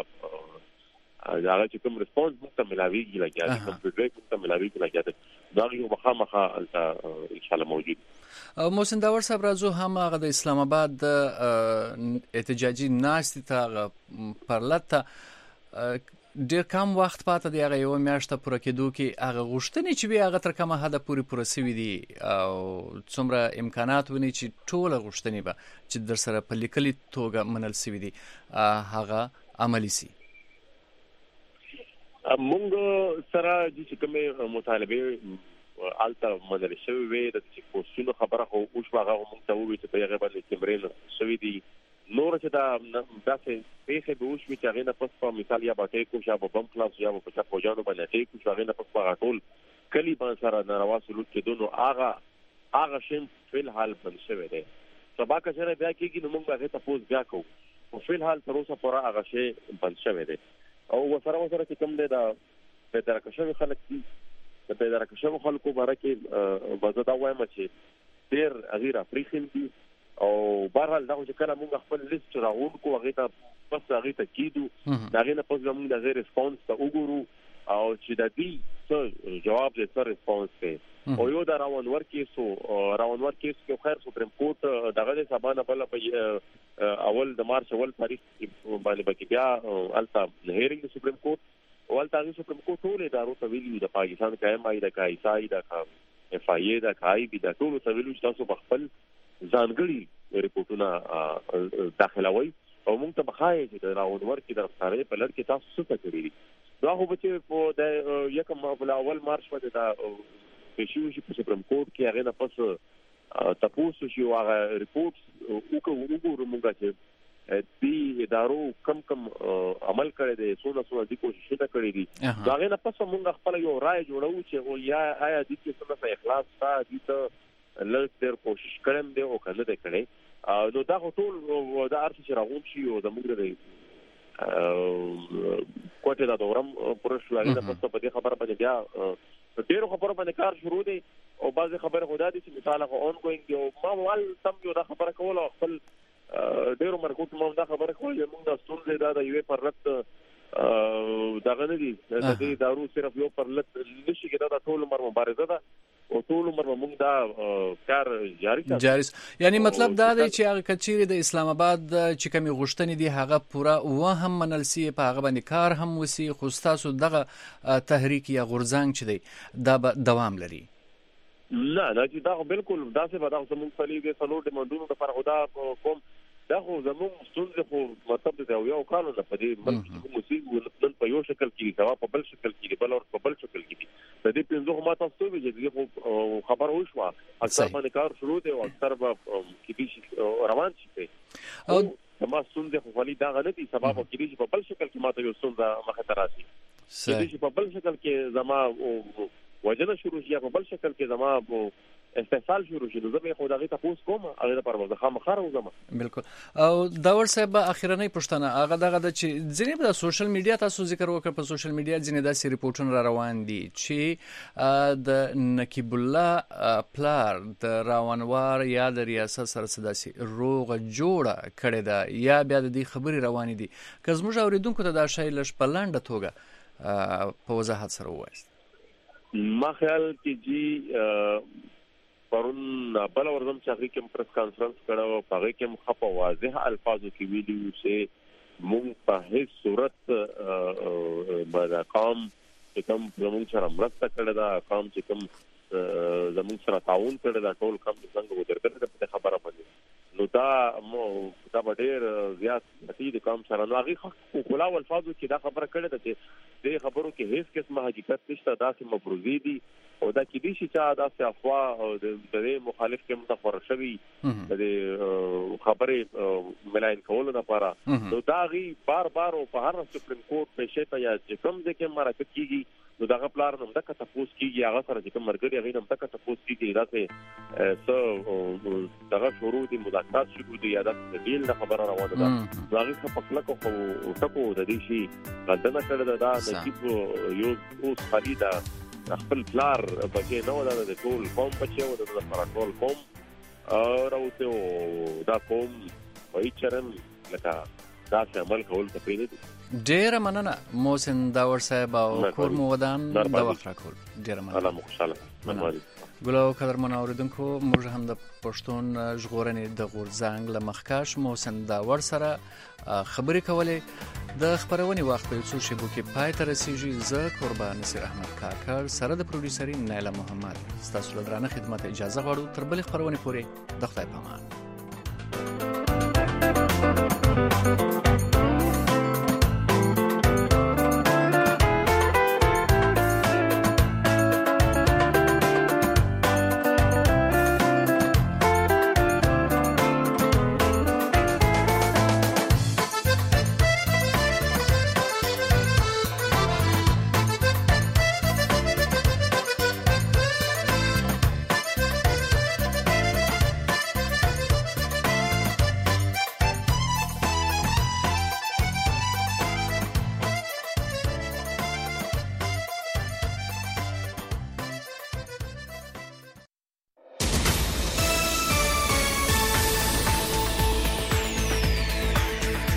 دا چې کوم ریسپانس موږ ته ملاويږي لګیا دي کوم فیډبیک موږ ته ملاويږي لګیا دي دا یو بخامخا الته ان شاء الله موجود محسن داور صاحب راځو هم هغه د اسلام آباد د احتجاجي ناستې ته پرلته ډېر کم وخت پاته دی، هغه یوه میاشته پوره کېدو کې هغه غوښتنې چې وي هغه تر کومه حده پورې پوره سوي دي او څومره امکانات ونی چې ټوله غوښتنې به چې در سره په لیکلي توګه منل سوي دي هغه عملي سي؟ مونږ سره چې کومې مطالبې الته منل شوي وې د چې پوسټونو خبره خو اوس هغه مونږ ته وویل چې په هغه باندې تمرین شوي دي. نور چې دا داسې پیښې به وشوي چې هغې نه پس په مثال یا به ټیک وشي یا به بم خلاص یا به په چا فوجانو باندې ټیک وشي، هغې نه پس په هغه ټول کلي باندې سره ناروا سلوک کېدو، نو هغه هغه شی فی الحال بند شوی دی. سبا که چېرې بیا کېږي نو موږ به هغې تپوس بیا کوو، خو فی الحال تر اوسه پوره هغه شی بند شوی دی. او ورسره ورسره چې کوم دی د پیدارکه شوي خلک دي، د پیدارکه شوو خلکو باره کې به زه دا وایم چې ډېر هغې راپرېښیم دي او بهرحال دا خو چې کله موږ خپل لیست راغونډ کړو هغې ته بس هغې ته کېدو، د هغې نه پس به موږ د هغې رسپانس ته وګورو او چې د دوی څه جواب دی، څه رسپانس دی. او یو د راونور کیس و راونور کیس کې خیر سپریم کورټ دغه د سبا نه بله په اول د مارچ اول تاریخ باندې به کې بیا هلته هیرینګ د سپریم کورټ او هلته هغې سپریم کورټ ټولو ادارو ته ویلي د پاکستان که ایم آی ده که ایس آی ده که اف آی ای ده که آی بي ده ټولو ته ویلي چې تاسو به خپل ځانګړي ریپورټونه داخلوئ او موږ ته به ښایي چې د راونور کې د رفتارۍ په لړ کې تاسو څه څه کړي دي. دا خو به چې په د یکم اول مارچ باندې دا پیشي وشي په سپریم کورټ کې هغې نه پس تپوس وشي او هغه ریپورټس وګورو موږ چې دې ادارو کم کم عمل کړی دی، څونه څونه دې کوششونه کړي دي، نو هغې نه پس موږ خپله یو رایه جوړوو چې یا آیا دې کې څه څه اخلاص شته، دې ته لږ ډېر کوشش کړی دی او که نه دی کړی. نو دا خو ټول دا هر څه چې راغونډ شي او زموږ د کوټې دا دورم پوره شو، هغې نه پس په دې خبره باندې بیا ډېرو خبرو باندې کار شروع دی او بعضې خبرې خو دا دي چې مثال هغه اون ګوینګ دي او ما مال سم یو دا خبره کوله او خپل ډېرو مرکو ته ما دا خبره کوله چې موږ دا ستونزې دا د یوې پرلت دغه نه دي، د دې ادارو صرف یو پرلت نه شي کېدای، دا ټول عمر مبارزه ده او ټول عمر به موږ دا کار جاري ساتو. جاري یعنی مطلب دا دی چې هغه که چیرې د اسلام آباد چې کومې غوښتنې دي هغه پوره و هم منل سي، په هغه باندې کار هم وسي، خو ستاسو دغه تحریک یا غورځنګ چې دی دا به دوام لري؟ نه دا چې دا خو بالکل داسې به دا خو زموږ پلي د څلور ډیمانډونو لپاره خو دا کوم دا خو زموږ ستونزې خو مطلب د یو کالو نه په دې ملک کې کوم اوسېږو نن په یو شکل کې دي، سبا په بل شکل کې دي، بل ورځ په بل شکل کې دي. د دې پنځو خو ما تاسو ته وویل چې خو خبره وشوه اکثر باندې کار شروع دی او اکثر به کېدای شي روان شي. او زما ستونزې خو خالي دغه نه دي، سبا به کېدای شي په بل شکل کې ما ته یو ستونزه مخې ته راشي، کېدای شي په بل شکل کې زما وجنه شروع شي یا په بل شکل کې زما استحصال شروع شي، نو زه به خو د هغې تپوس کوم، هغې لپاره به زه خامخا راوځم. بلکل. او داور صاحب اخرنۍ پوښتنه هغه دغه ده چې ځینې به د سوشل میډیا تاسو ذکر وکړ، په سوشل میډیا ځینې داسې ریپورټونه را روان دي چې د نقیب الله پلار د راونوار یا د ریاست سره څه داسې روغه جوړه کړې ده یا بیا د دې خبرې روانې دي، که زموږ اورېدونکو ته دا شی لږ په لنډه توګه په وضاحت سره ووایاست. ما خیال کې جی پرون بله ورځم چې هغې کې هم پرس کانفرنس کړی و، په هغې کې هم ښه په واضح الفاظو کې ویلي وو چې موږ په هېڅ صورت به د قام چې کوم زموږ سره مرسته کړې ده، قام چې کوم زموږ سره تعاون کړی ده، ټول قام چې څنګه ودرېدلی ده په دې خبره باندې، نو دا دا به ډېر زیات غټي د قام سره. نو هغې ښه کلاو الفاظو کې دا خبره کړې ده چې دې خبرو کې هېڅ قسمه حقیقت نشته، داسې مفروضې دي او دا کېدای شي چې داسې افوا د دې مخالف کې متخوره شوي د دې خبرې ملاین کولو لپاره، نو دا هغې بار بار او په هر سپریم کورټ پیشې ته یا چې کوم ځای کې مرکه کېږي نو د هغه پلار نه همدغه تپوس کېږي، هغه سره چې کوم ملګري هغې نه همدغه تپوس کېږي، داسې څه دغه شروع دي، مذاکرات شروع دي یا داسې د ډیل نه خبره روانه ده، نو هغې ښه په کلکو ټکو د دې شي غندنه کړې ده. دا نقیب یو اوس خالي ده خپل پلار بچی نه و، دا د ټول قوم بچی و، د لپاره ټول قوم راوته او دا قوم په هېڅ چرم لکه داسې عمل کول ته پرېږدي. ډېره مننه محسن داور صاحب او کور مو ودان د وخت راکول. ډېره مننه. الله مو خوشحاله. ګلو قدرمن اوریدونکو موږ هم د پښتون ژغورنې د غورځنګ له مخکښ محسن داور سره خبرې کولې. د خبرونې وخت په څو شیبو کې پای ته رسیږي. زه قربان نصیر احمد کاکړ سره د پروډوسري نایله محمد ستاسو له درانه خدمت اجازه غواړو. تر بلې خبرونې پورې د خدای په امان.